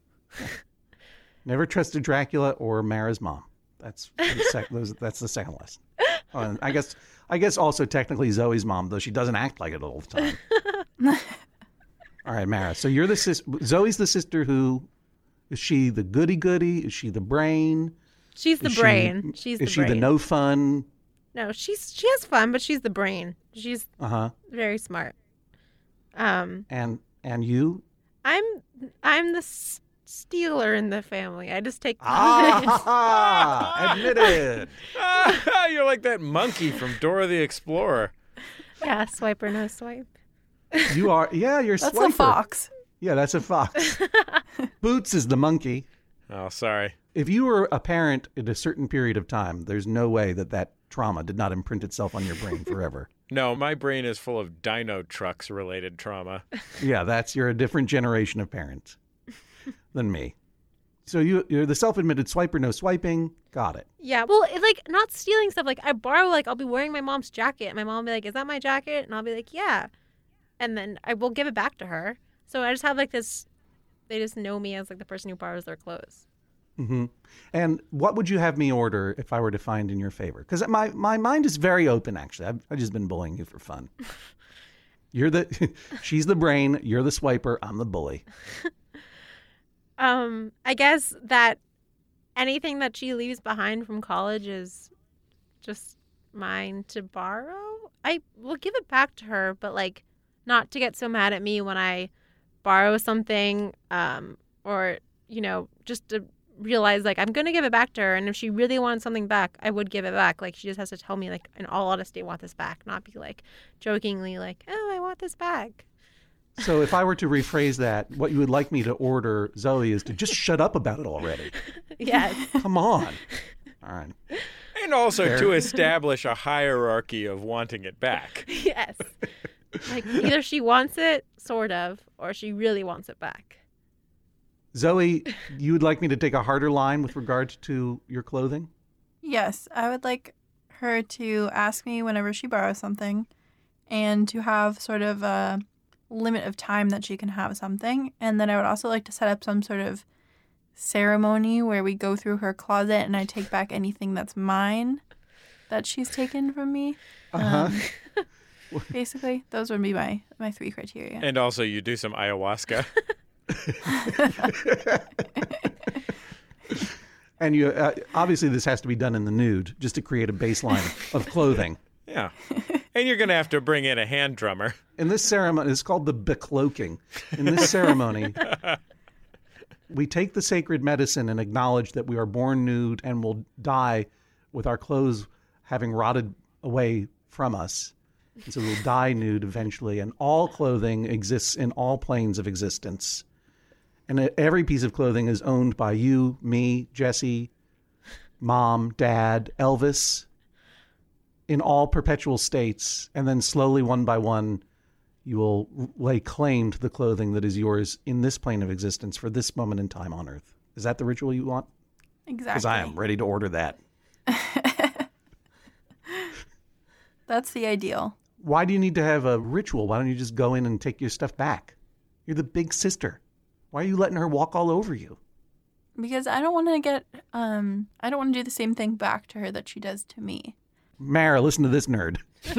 Speaker 2: Never trusted Dracula or Mara's mom. That's the sec- those, that's the second lesson. Oh, and I guess I guess also technically Zoe's mom, though she doesn't act like it all the time. All right, Mara. So you're the sis. Zoe's the sister who is she the goody goody? Is she the brain?
Speaker 3: She's the
Speaker 2: Is she-
Speaker 3: brain. she's the
Speaker 2: is she
Speaker 3: brain.
Speaker 2: the no fun?
Speaker 3: No, she's she has fun, but she's the brain. She's
Speaker 2: Uh huh.
Speaker 3: very smart. Um,
Speaker 2: And and you?
Speaker 3: I'm I'm the s- stealer in the family. I just take.
Speaker 2: Ah, admitted.
Speaker 1: You're like that monkey from Dora the Explorer.
Speaker 3: Yeah, swipe or no swipe.
Speaker 2: You are. Yeah, you're.
Speaker 4: That's
Speaker 2: Swiper.
Speaker 4: a fox.
Speaker 2: Yeah, that's a fox. Boots is the monkey.
Speaker 1: Oh, sorry.
Speaker 2: If you were a parent at a certain period of time, there's no way that that trauma did not imprint itself on your brain forever.
Speaker 1: No, my brain is full of dino trucks related trauma.
Speaker 2: Yeah, that's you're a different generation of parents than me. So you you're the self-admitted swiper, no swiping. Got it.
Speaker 3: Yeah, well, it, like not stealing stuff. Like I borrow, like I'll be wearing my mom's jacket, and my mom will be like, "Is that my jacket?" And I'll be like, "Yeah," and then I will give it back to her. So I just have like this. They just know me as like the person who borrows their clothes.
Speaker 2: hmm And what would you have me order if I were to find in your favor? Because my, my mind is very open, actually. I've, I've just been bullying you for fun. You're the, she's the brain. You're the swiper. I'm the bully.
Speaker 3: Um, I guess that anything that she leaves behind from college is just mine to borrow. I will give it back to her, but like not to get so mad at me when I borrow something, um, or you know, just to realize like I'm gonna give it back to her, and if she really wants something back, I would give it back. Like she just has to tell me like in all honesty, I want this back, not be like jokingly like, oh, I want this back.
Speaker 2: So if I were to rephrase that, what you would like me to order, Zoe, is to just shut up about it already.
Speaker 3: Yes.
Speaker 2: Come on. All right.
Speaker 1: And also
Speaker 2: Fair.
Speaker 1: to establish a hierarchy of wanting it back.
Speaker 3: Yes. Like either she wants it, sort of, or she really wants it back.
Speaker 2: Zoe, you would like me to take a harder line with regard to your clothing?
Speaker 4: Yes, I would like her to ask me whenever she borrows something and to have sort of a limit of time that she can have something. And then I would also like to set up some sort of ceremony where we go through her closet and I take back anything that's mine that she's taken from me.
Speaker 2: Uh-huh.
Speaker 4: Um, basically, those would be my, my three criteria.
Speaker 1: And also you do some ayahuasca.
Speaker 2: And you uh, obviously this has to be done in the nude just to create a baseline of clothing.
Speaker 1: Yeah. And you're going to have to bring in a hand drummer.
Speaker 2: In this ceremony, it's called the becloaking. In this ceremony, we take the sacred medicine and acknowledge that we are born nude and will die with our clothes having rotted away from us. And so we'll die nude eventually, and all clothing exists in all planes of existence. And every piece of clothing is owned by you, me, Jesse, Mom, Dad, Elvis, in all perpetual states. And then slowly, one by one, you will lay claim to the clothing that is yours in this plane of existence for this moment in time on Earth. Is that the ritual you want?
Speaker 4: Exactly.
Speaker 2: Because I am ready to order that.
Speaker 4: That's the ideal.
Speaker 2: Why do you need to have a ritual? Why don't you just go in and take your stuff back? You're the big sister. Why are you letting her walk all over you?
Speaker 4: Because I don't want to get, um, I don't want to do the same thing back to her that she does to me.
Speaker 2: Mara, listen to this nerd.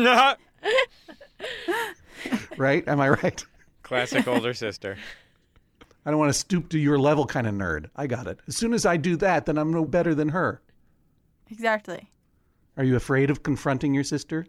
Speaker 2: Right? Am I right?
Speaker 1: Classic older sister.
Speaker 2: I don't want to stoop to your level kind of nerd. I got it. As soon as I do that, then I'm no better than her.
Speaker 4: Exactly.
Speaker 2: Are you afraid of confronting your sister?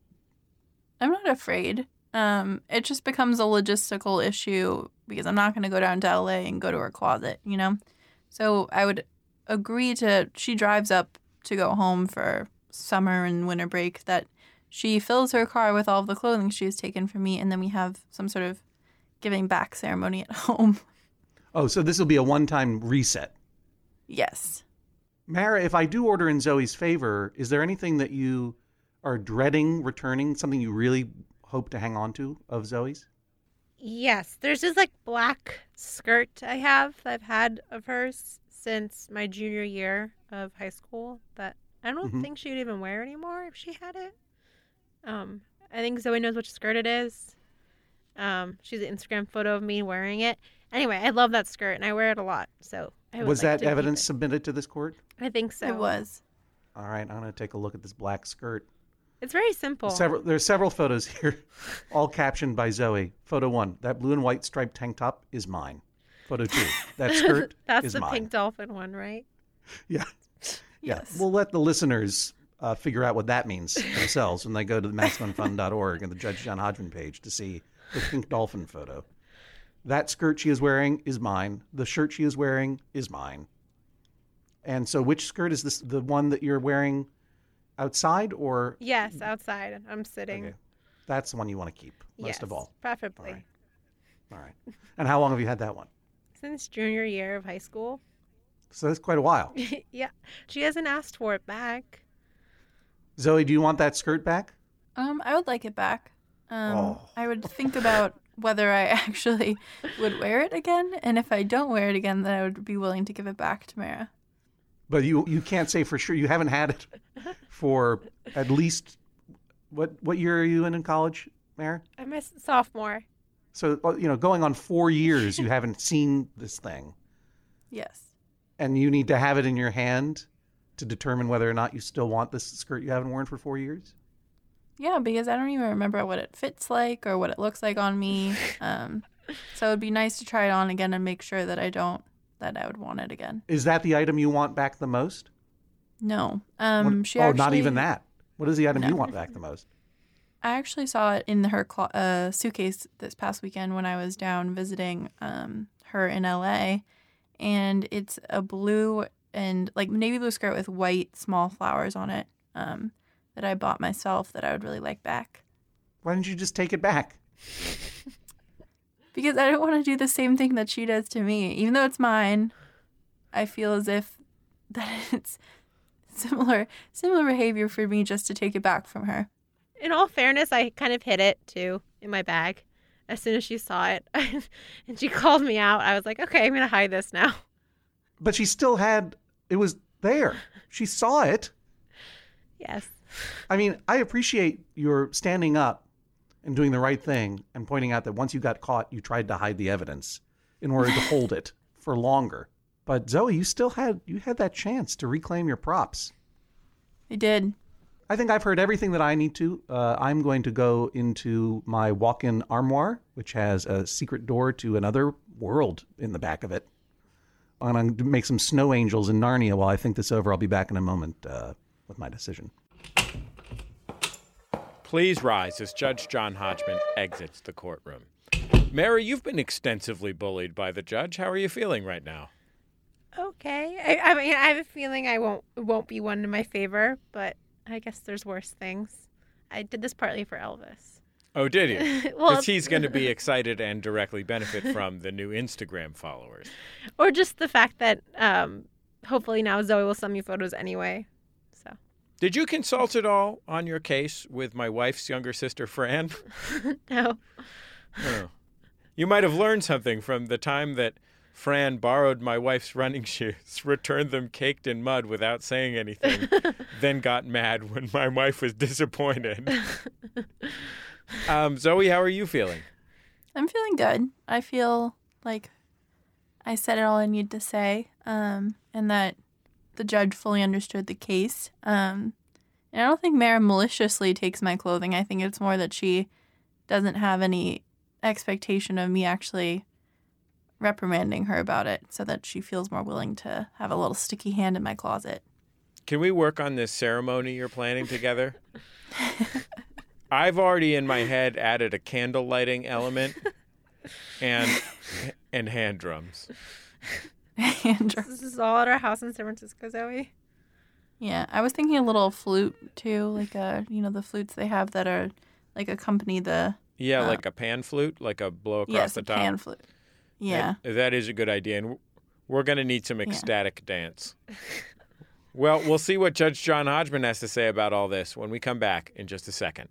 Speaker 4: I'm not afraid. Um, it just becomes a logistical issue because I'm not going to go down to L A and go to her closet, you know? So I would agree to, she drives up to go home for summer and winter break, that she fills her car with all of the clothing she has taken from me, and then we have some sort of giving back ceremony at home.
Speaker 2: Oh, so this will be a one-time reset.
Speaker 4: Yes.
Speaker 2: Mara, if I do order in Zoe's favor, is there anything that you are dreading returning, something you really hope to hang on to of Zoe's?
Speaker 3: Yes, there's this like black skirt I have that I've had of hers since my junior year of high school that I don't
Speaker 2: Mhm.
Speaker 3: think she would even wear anymore if she had it. Um, I think Zoe knows which skirt it is. Um, she's an Instagram photo of me wearing it. Anyway, I love that skirt and I wear it a lot. So I would
Speaker 2: Was
Speaker 3: like
Speaker 2: that
Speaker 3: to keep
Speaker 2: evidence
Speaker 3: it.
Speaker 2: submitted to this court?
Speaker 3: I think so.
Speaker 4: It was.
Speaker 2: All right, I'm going to take a look at this black skirt.
Speaker 3: It's very simple.
Speaker 2: Several, there are several photos here, all captioned by Zoe. Photo one, that blue and white striped tank top is mine. Photo two, that skirt
Speaker 3: That's
Speaker 2: is
Speaker 3: the
Speaker 2: mine.
Speaker 3: pink dolphin one, right?
Speaker 2: Yeah. Yeah.
Speaker 4: Yes.
Speaker 2: We'll let the listeners uh, figure out what that means themselves when they go to the maximum fun dot org and the Judge John Hodgman page to see the pink dolphin photo. That skirt she is wearing is mine. The shirt she is wearing is mine. And so which skirt is this, the one that you're wearing outside or?
Speaker 3: Yes, outside. I'm sitting.
Speaker 2: Okay. That's the one you want to keep most
Speaker 3: Yes,
Speaker 2: of all.
Speaker 3: preferably.
Speaker 2: All right. All right. And how long have you had that one?
Speaker 3: Since junior year of high school.
Speaker 2: So that's quite a while.
Speaker 3: Yeah. She hasn't asked for it back.
Speaker 2: Zoe, do you want that skirt back?
Speaker 4: Um, I would like it back. Um,
Speaker 2: Oh.
Speaker 4: I would think about whether I actually would wear it again, and if I don't wear it again, then I would be willing to give it back to Mara.
Speaker 2: But you you can't say for sure. You haven't had it for at least, what what year are you in in college, Mara?
Speaker 3: I'm a sophomore.
Speaker 2: So, uh, you know, going on four years, you haven't seen this thing.
Speaker 4: Yes.
Speaker 2: And you need to have it in your hand to determine whether or not you still want this skirt you haven't worn for four years?
Speaker 4: Yeah, because I don't even remember what it fits like or what it looks like on me. Um, so it would be nice to try it on again and make sure that I don't, that I would want it again.
Speaker 2: Is that the item you want back the most?
Speaker 4: No. Um,
Speaker 2: What-
Speaker 4: she
Speaker 2: oh,
Speaker 4: actually,
Speaker 2: not even that. What is the item
Speaker 4: No.
Speaker 2: you want back the most?
Speaker 4: I actually saw it in her clo- uh, suitcase this past weekend when I was down visiting um, her in L A. And it's a blue and like navy blue skirt with white small flowers on it um, that I bought myself that I would really like back.
Speaker 2: Why didn't you just take it back?
Speaker 4: Because I don't want to do the same thing that she does to me. Even though it's mine, I feel as if that it's similar similar behavior for me just to take it back from her.
Speaker 3: In all fairness, I kind of hid it too in my bag as soon as she saw it. And she called me out. I was like, okay, I'm going to hide this now.
Speaker 2: But she still had, it was there. She saw it.
Speaker 3: Yes.
Speaker 2: I mean, I appreciate your standing up and doing the right thing and pointing out that once you got caught, you tried to hide the evidence in order to hold it for longer. But Zoe, you still had you had that chance to reclaim your props.
Speaker 4: I did.
Speaker 2: I think I've heard everything that I need to. Uh, I'm going to go into my walk-in armoire, which has a secret door to another world in the back of it. I'm going to make some snow angels in Narnia while I think this over. I'll be back in a moment uh, with my decision.
Speaker 1: Please rise as Judge John Hodgman exits the courtroom. Mary, you've been extensively bullied by the judge. How are you feeling right now?
Speaker 3: Okay. I, I mean, I have a feeling I won't it won't be one in my favor, but I guess there's worse things. I did this partly for Elvis.
Speaker 1: Oh, did you?
Speaker 3: Well-
Speaker 1: Because he's going to be excited and directly benefit from the new Instagram followers.
Speaker 3: Or just the fact that um, hopefully now Zoe will send me photos anyway. So
Speaker 1: Did you consult at all on your case with my wife's younger sister, Fran?
Speaker 3: no.
Speaker 1: Oh. You might have learned something from the time that Fran borrowed my wife's running shoes, returned them caked in mud without saying anything, then got mad when my wife was disappointed. um, Zoe, how are you feeling?
Speaker 4: I'm feeling good. I feel like I said it all I need to say, um, and that the judge fully understood the case. Um, and I don't think Mara maliciously takes my clothing. I think it's more that she doesn't have any expectation of me actually reprimanding her about it, so that she feels more willing to have a little sticky hand in my closet.
Speaker 1: Can we work on this ceremony you're planning together? I've already in my head added a candle lighting element and and hand drums.
Speaker 4: hand drums.
Speaker 3: This is all at our house in San Francisco, Zoe.
Speaker 4: Yeah, I was thinking a little flute too, like a you know the flutes they have that are like accompany the
Speaker 1: Yeah,
Speaker 4: uh,
Speaker 1: like a pan flute, like a blow across
Speaker 4: yes,
Speaker 1: the
Speaker 4: a
Speaker 1: top.
Speaker 4: pan flute. Yeah.
Speaker 1: That, that is a good idea. And we're going to need some ecstatic yeah. dance. Well, we'll see what Judge John Hodgman has to say about all this when we come back in just a second.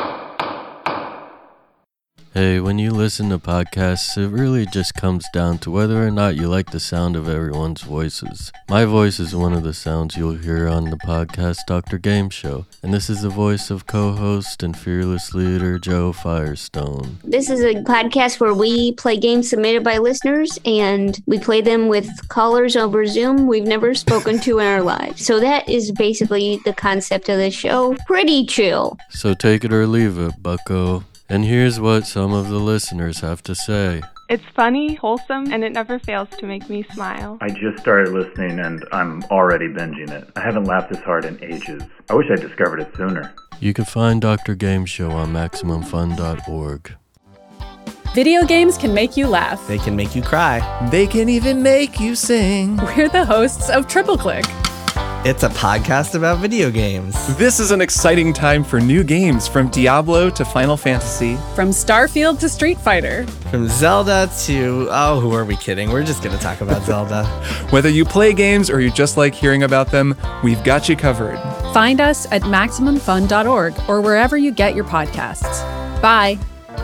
Speaker 6: Hey, when you listen to podcasts, it really just comes down to whether or not you like the sound of everyone's voices. My voice is one of the sounds you'll hear on the podcast Doctor Game Show, and this is the voice of co-host and fearless leader Joe Firestone.
Speaker 7: This is a podcast where we play games submitted by listeners, and we play them with callers over Zoom we've never spoken to in our lives. So that is basically the concept of the show. Pretty chill.
Speaker 6: So take it or leave it, bucko. And here's what some of the listeners have to say.
Speaker 8: It's funny, wholesome, and it never fails to make me smile.
Speaker 9: I just started listening and I'm already binging it. I haven't laughed this hard in ages. I wish I discovered it sooner.
Speaker 6: You can find Doctor Game Show on Maximum Fun dot org.
Speaker 10: Video games can make you laugh.
Speaker 11: They can make you cry. They can even make you sing.
Speaker 10: We're the hosts of Triple Click.
Speaker 11: It's a podcast about video games.
Speaker 12: This is an exciting time for new games, from Diablo to Final Fantasy.
Speaker 10: From Starfield to Street Fighter.
Speaker 11: From Zelda to... Oh, who are we kidding? We're just going to talk about Zelda.
Speaker 12: Whether you play games or you just like hearing about them, we've got you covered.
Speaker 10: Find us at Maximum Fun dot org or wherever you get your podcasts. Bye.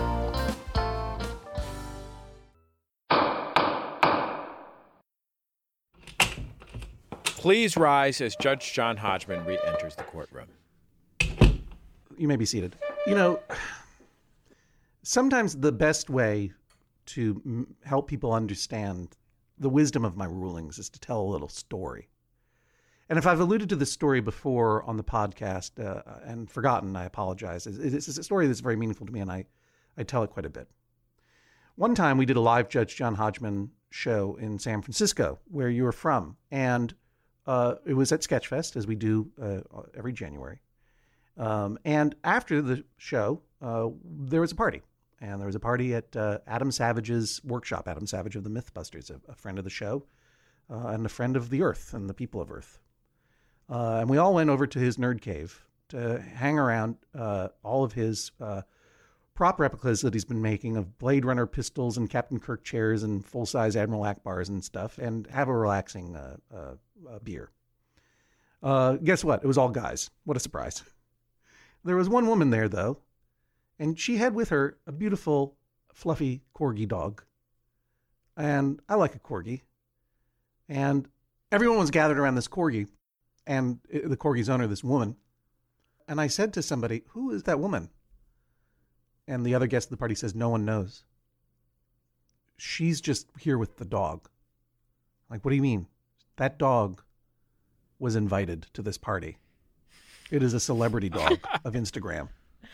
Speaker 1: Please rise as Judge John Hodgman re-enters the courtroom.
Speaker 2: You may be seated. You know, sometimes the best way to m- help people understand the wisdom of my rulings is to tell a little story. And if I've alluded to this story before on the podcast uh, and forgotten, I apologize. It's, it's a story that's very meaningful to me, and I, I tell it quite a bit. One time we did a live Judge John Hodgman show in San Francisco, where you were from, and Uh, it was at Sketchfest, as we do uh, every January. Um, and after the show, uh, there was a party. And there was a party at uh, Adam Savage's workshop, Adam Savage of the Mythbusters, a, a friend of the show, uh, and a friend of the Earth and the people of Earth. Uh, and we all went over to his nerd cave to hang around uh, all of his uh, prop replicas that he's been making of Blade Runner pistols and Captain Kirk chairs and full-size Admiral Akbars and stuff, and have a relaxing uh, uh, uh, beer. Uh, guess what? It was all guys. What a surprise. There was one woman there, though, and she had with her a beautiful, fluffy corgi dog. And I like a corgi. And everyone was gathered around this corgi, and the corgi's owner, this woman. And I said to somebody, "Who is that woman?" And the other guest of the party says, "No one knows. She's just here with the dog." Like, what do you mean? That dog was invited to this party. It is a celebrity dog of Instagram.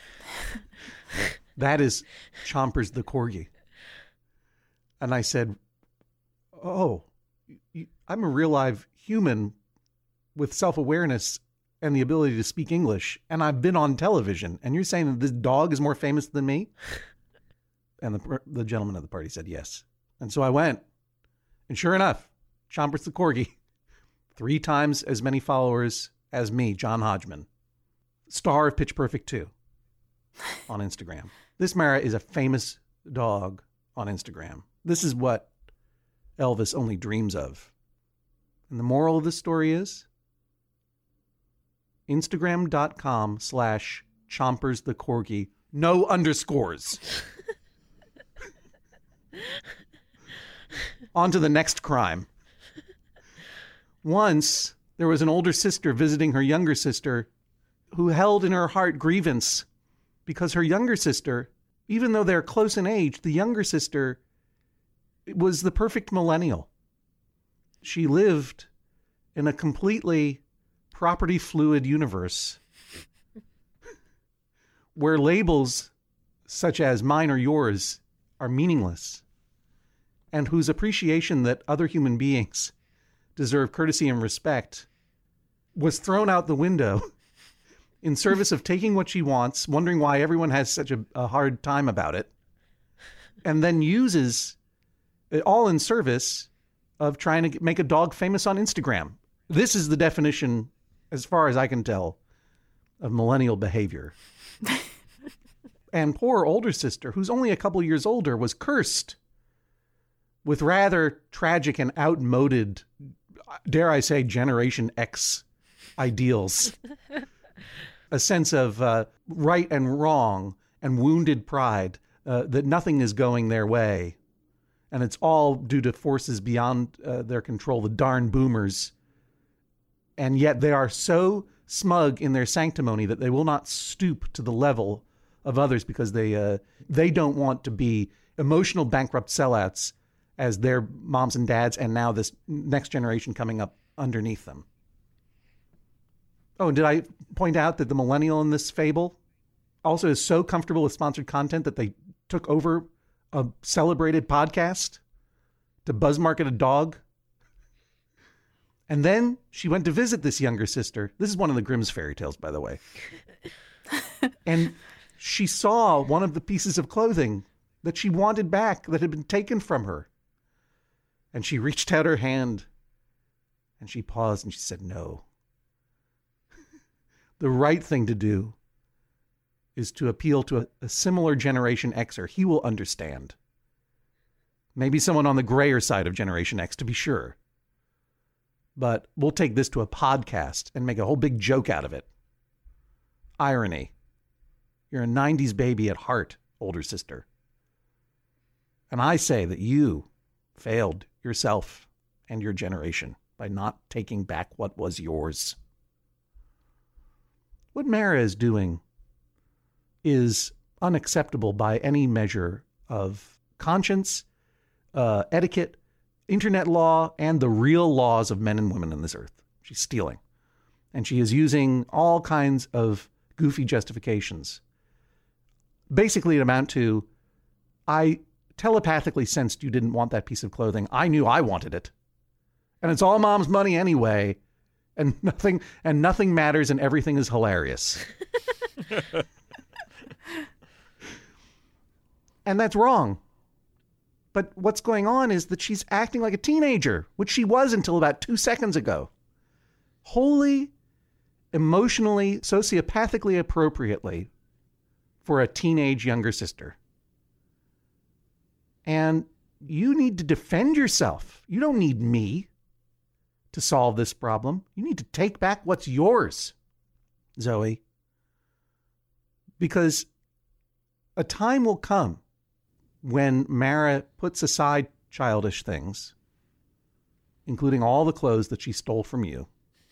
Speaker 2: That is Chompers the Corgi. And I said, "Oh, I'm a real live human with self-awareness and the ability to speak English, and I've been on television, and you're saying that this dog is more famous than me?" And the the gentleman at the party said yes. And so I went, and sure enough, Chompers the Corgi, three times as many followers as me, John Hodgman, star of Pitch Perfect two on Instagram. This Mara is a famous dog on Instagram. This is what Elvis only dreams of. And the moral of this story is Instagram.com slash Chompers the Corgi. No underscores. On to the next crime. Once, there was an older sister visiting her younger sister who held in her heart grievance because her younger sister, even though they're close in age, the younger sister was the perfect millennial. She lived in a completely property fluid universe where labels such as mine or yours are meaningless, and whose appreciation that other human beings deserve courtesy and respect was thrown out the window in service of taking what she wants, wondering why everyone has such a, a hard time about it, and then uses it all in service of trying to make a dog famous on Instagram. This is the definition, as far as I can tell, of millennial behavior. And poor older sister, who's only a couple years older, was cursed with rather tragic and outmoded, dare I say, Generation X ideals. A sense of uh, right and wrong and wounded pride, uh, that nothing is going their way. And it's all due to forces beyond uh, their control, the darn boomers. And yet they are so smug in their sanctimony that they will not stoop to the level of others because they uh, they don't want to be emotional bankrupt sellouts as their moms and dads and now this next generation coming up underneath them. Oh, did I point out that the millennial in this fable also is so comfortable with sponsored content that they took over a celebrated podcast to buzz market a dog? And then she went to visit this younger sister. This is one of the Grimm's fairy tales, by the way. And she saw one of the pieces of clothing that she wanted back that had been taken from her. And she reached out her hand and she paused and she said, no. The right thing to do is to appeal to a, a similar Generation Xer. He will understand. Maybe someone on the grayer side of Generation X, to be sure. But we'll take this to a podcast and make a whole big joke out of it. Irony. You're a nineties baby at heart, older sister. And I say that you failed yourself and your generation by not taking back what was yours. What Mara is doing is unacceptable by any measure of conscience, uh, etiquette, internet law, and the real laws of men and women on this earth. She's stealing. And she is using all kinds of goofy justifications. Basically, it amount to, I telepathically sensed you didn't want that piece of clothing. I knew I wanted it. And it's all mom's money anyway. And nothing and nothing matters and everything is hilarious. And that's wrong. But what's going on is that she's acting like a teenager, which she was until about two seconds ago. Wholly, emotionally, sociopathically appropriately for a teenage younger sister. And you need to defend yourself. You don't need me to solve this problem. You need to take back what's yours, Zoe. Because a time will come when Mara puts aside childish things, including all the clothes that she stole from you.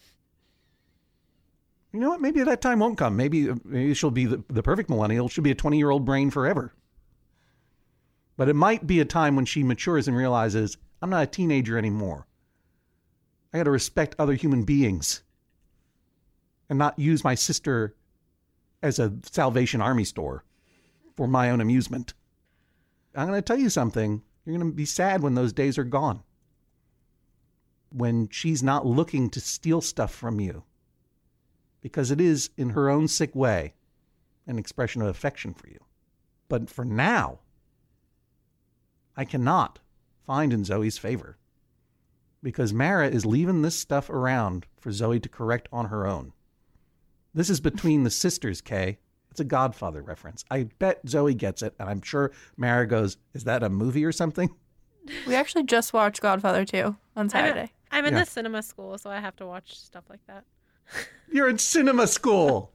Speaker 2: You know what? Maybe that time won't come. Maybe, maybe she'll be the, the perfect millennial. She'll be a twenty-year-old brain forever. But it might be a time when she matures and realizes, I'm not a teenager anymore. I got to respect other human beings and not use my sister as a Salvation Army store for my own amusement. I'm going to tell you something. You're going to be sad when those days are gone. When she's not looking to steal stuff from you. Because it is, in her own sick way, an expression of affection for you. But for now, I cannot find in Zoe's favor. Because Mara is leaving this stuff around for Zoe to correct on her own. This is between the sisters, Kay. It's a Godfather reference. I bet Zoe gets it, and I'm sure Mara goes, is that a movie or something?
Speaker 4: We actually just watched Godfather two on Saturday.
Speaker 3: I'm in, I'm in
Speaker 2: Yeah.
Speaker 3: the cinema school, so I have to watch stuff like that.
Speaker 2: You're in cinema school.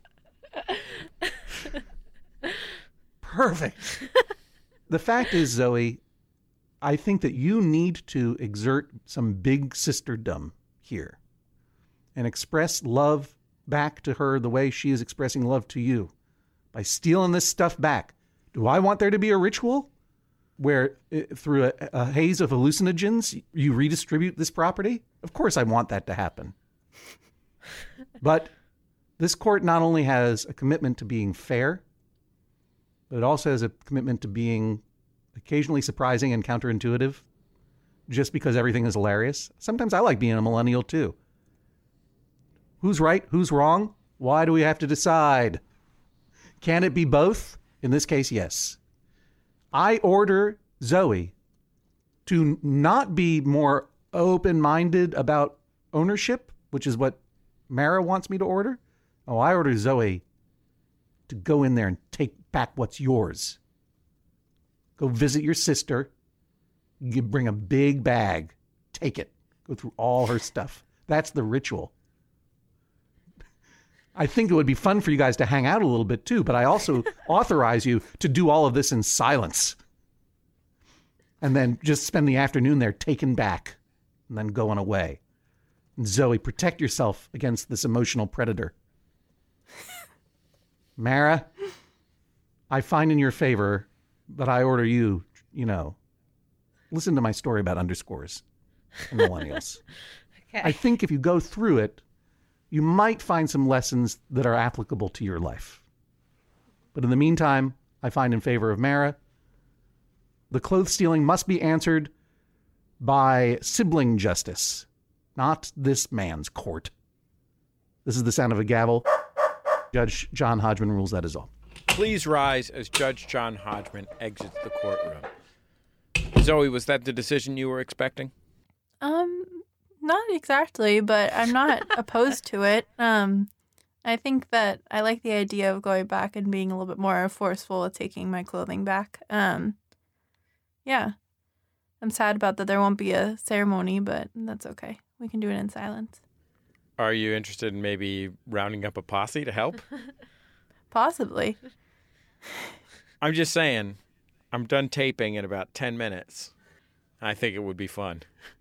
Speaker 2: Perfect. The fact is, Zoe, I think that you need to exert some big sisterdom here and express love back to her the way she is expressing love to you by stealing this stuff back. Do I want there to be a ritual where uh, through a, a haze of hallucinogens you redistribute this property? Of course I want that to happen. But this court not only has a commitment to being fair, but it also has a commitment to being occasionally surprising and counterintuitive just because everything is hilarious. Sometimes I like being a millennial too. Who's right? Who's wrong? Why do we have to decide? Can it be both? In this case, yes. I order Zoe to not be more open-minded about ownership, which is what Mara wants me to order. Oh, I order Zoe to go in there and take back what's yours. Go visit your sister. You bring a big bag. Take it. Go through all her stuff. That's the ritual. I think it would be fun for you guys to hang out a little bit too, but I also authorize you to do all of this in silence. And then just spend the afternoon there taken back and then going away. And Zoe, protect yourself against this emotional predator. Mara, I find in your favor that I order you, you know, listen to my story about underscores and millennials. Okay. I think if you go through it, you might find some lessons that are applicable to your life. But in the meantime, I find in favor of Mara, the clothes stealing must be answered by sibling justice, not this man's court. This is the sound of a gavel. Judge John Hodgman rules that is all.
Speaker 1: Please rise as Judge John Hodgman exits the courtroom. Zoe, was that the decision you were expecting?
Speaker 4: Um, not exactly, but I'm not opposed to it. Um, I think that I like the idea of going back and being a little bit more forceful with taking my clothing back. Um, yeah. I'm sad about that there won't be a ceremony, but that's okay. We can do it in silence.
Speaker 1: Are you interested in maybe rounding up a posse to help?
Speaker 4: Possibly.
Speaker 1: I'm just saying, I'm done taping in about ten minutes. I think it would be fun.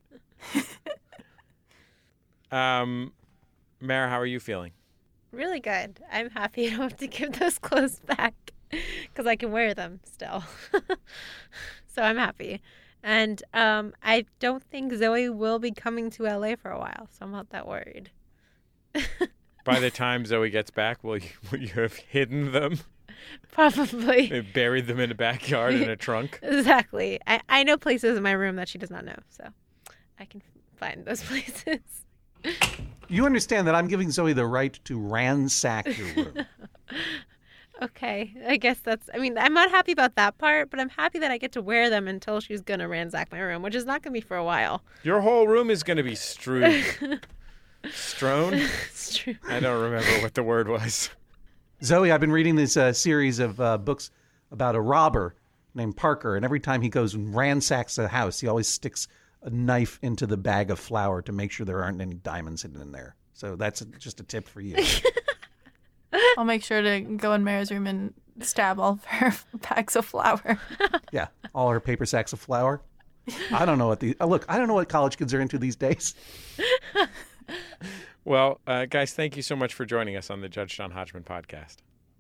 Speaker 1: um, Mara, how are you feeling?
Speaker 3: Really good. I'm happy I don't have to give those clothes back because I can wear them still. So I'm happy. And um, I don't think Zoe will be coming to L A for a while, so I'm not that worried.
Speaker 1: By the time Zoe gets back, will you, will you have hidden them?
Speaker 3: Probably.
Speaker 1: Maybe buried them in a backyard in a trunk?
Speaker 3: Exactly. I, I know places in my room that she does not know, so I can find those places.
Speaker 2: You understand that I'm giving Zoe the right to ransack your room.
Speaker 3: Okay, I guess that's, I mean, I'm not happy about that part, but I'm happy that I get to wear them until she's going to ransack my room, which is not going to be for a while.
Speaker 1: Your whole room is going to be strewn. Strown?
Speaker 3: Strewn.
Speaker 1: I don't remember what the word was.
Speaker 2: Zoe, I've been reading this uh, series of uh, books about a robber named Parker, and every time he goes and ransacks a house, he always sticks a knife into the bag of flour to make sure there aren't any diamonds hidden in there. So that's just a tip for you.
Speaker 4: I'll make sure to go in Mara's room and stab all of her bags of flour.
Speaker 2: Yeah, all her paper sacks of flour. I don't know what the oh, look. I don't know what college kids are into these days.
Speaker 1: Well, uh, guys, thank you so much for joining us on the Judge John Hodgman podcast.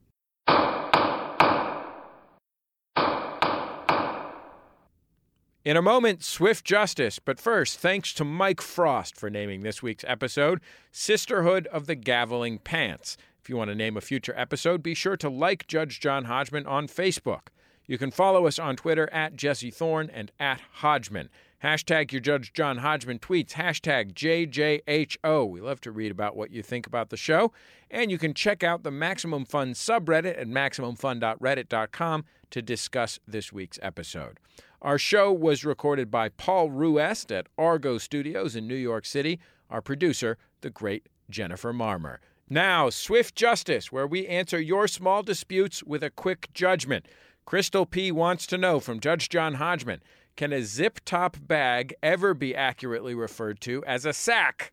Speaker 1: In a moment, swift justice. But first, thanks to Mike Frost for naming this week's episode, Sisterhood of the Gaveling Pants. If you want to name a future episode, be sure to like Judge John Hodgman on Facebook. You can follow us on Twitter at Jesse Thorne and at Hodgman. Hashtag your Judge John Hodgman tweets, hashtag J J H O. We love to read about what you think about the show. And you can check out the Maximum Fun subreddit at maximum fun dot reddit dot com to discuss this week's episode. Our show was recorded by Paul Ruest at Argo Studios in New York City. Our producer, the great Jennifer Marmer. Now, Swift Justice, where we answer your small disputes with a quick judgment. Crystal P. wants to know from Judge John Hodgman, can a zip-top bag ever be accurately referred to as a sack?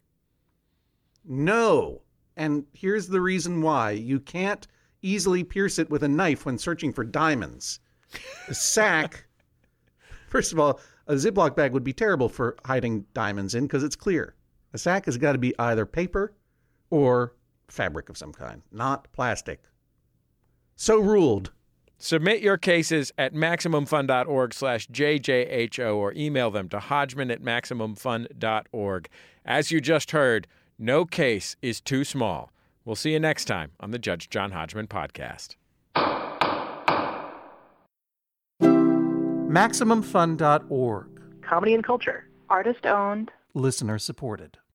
Speaker 2: No. And here's the reason why. You can't easily pierce it with a knife when searching for diamonds. A sack First of all, a Ziploc bag would be terrible for hiding diamonds in because it's clear. A sack has got to be either paper or fabric of some kind, not plastic. So ruled.
Speaker 1: Submit your cases at MaximumFun.org slash JJHO or email them to Hodgman at MaximumFun.org. As you just heard, no case is too small. We'll see you next time on the Judge John Hodgman podcast.
Speaker 2: Maximum Fun dot org.
Speaker 13: Comedy and culture. Artist owned.
Speaker 2: Listener supported.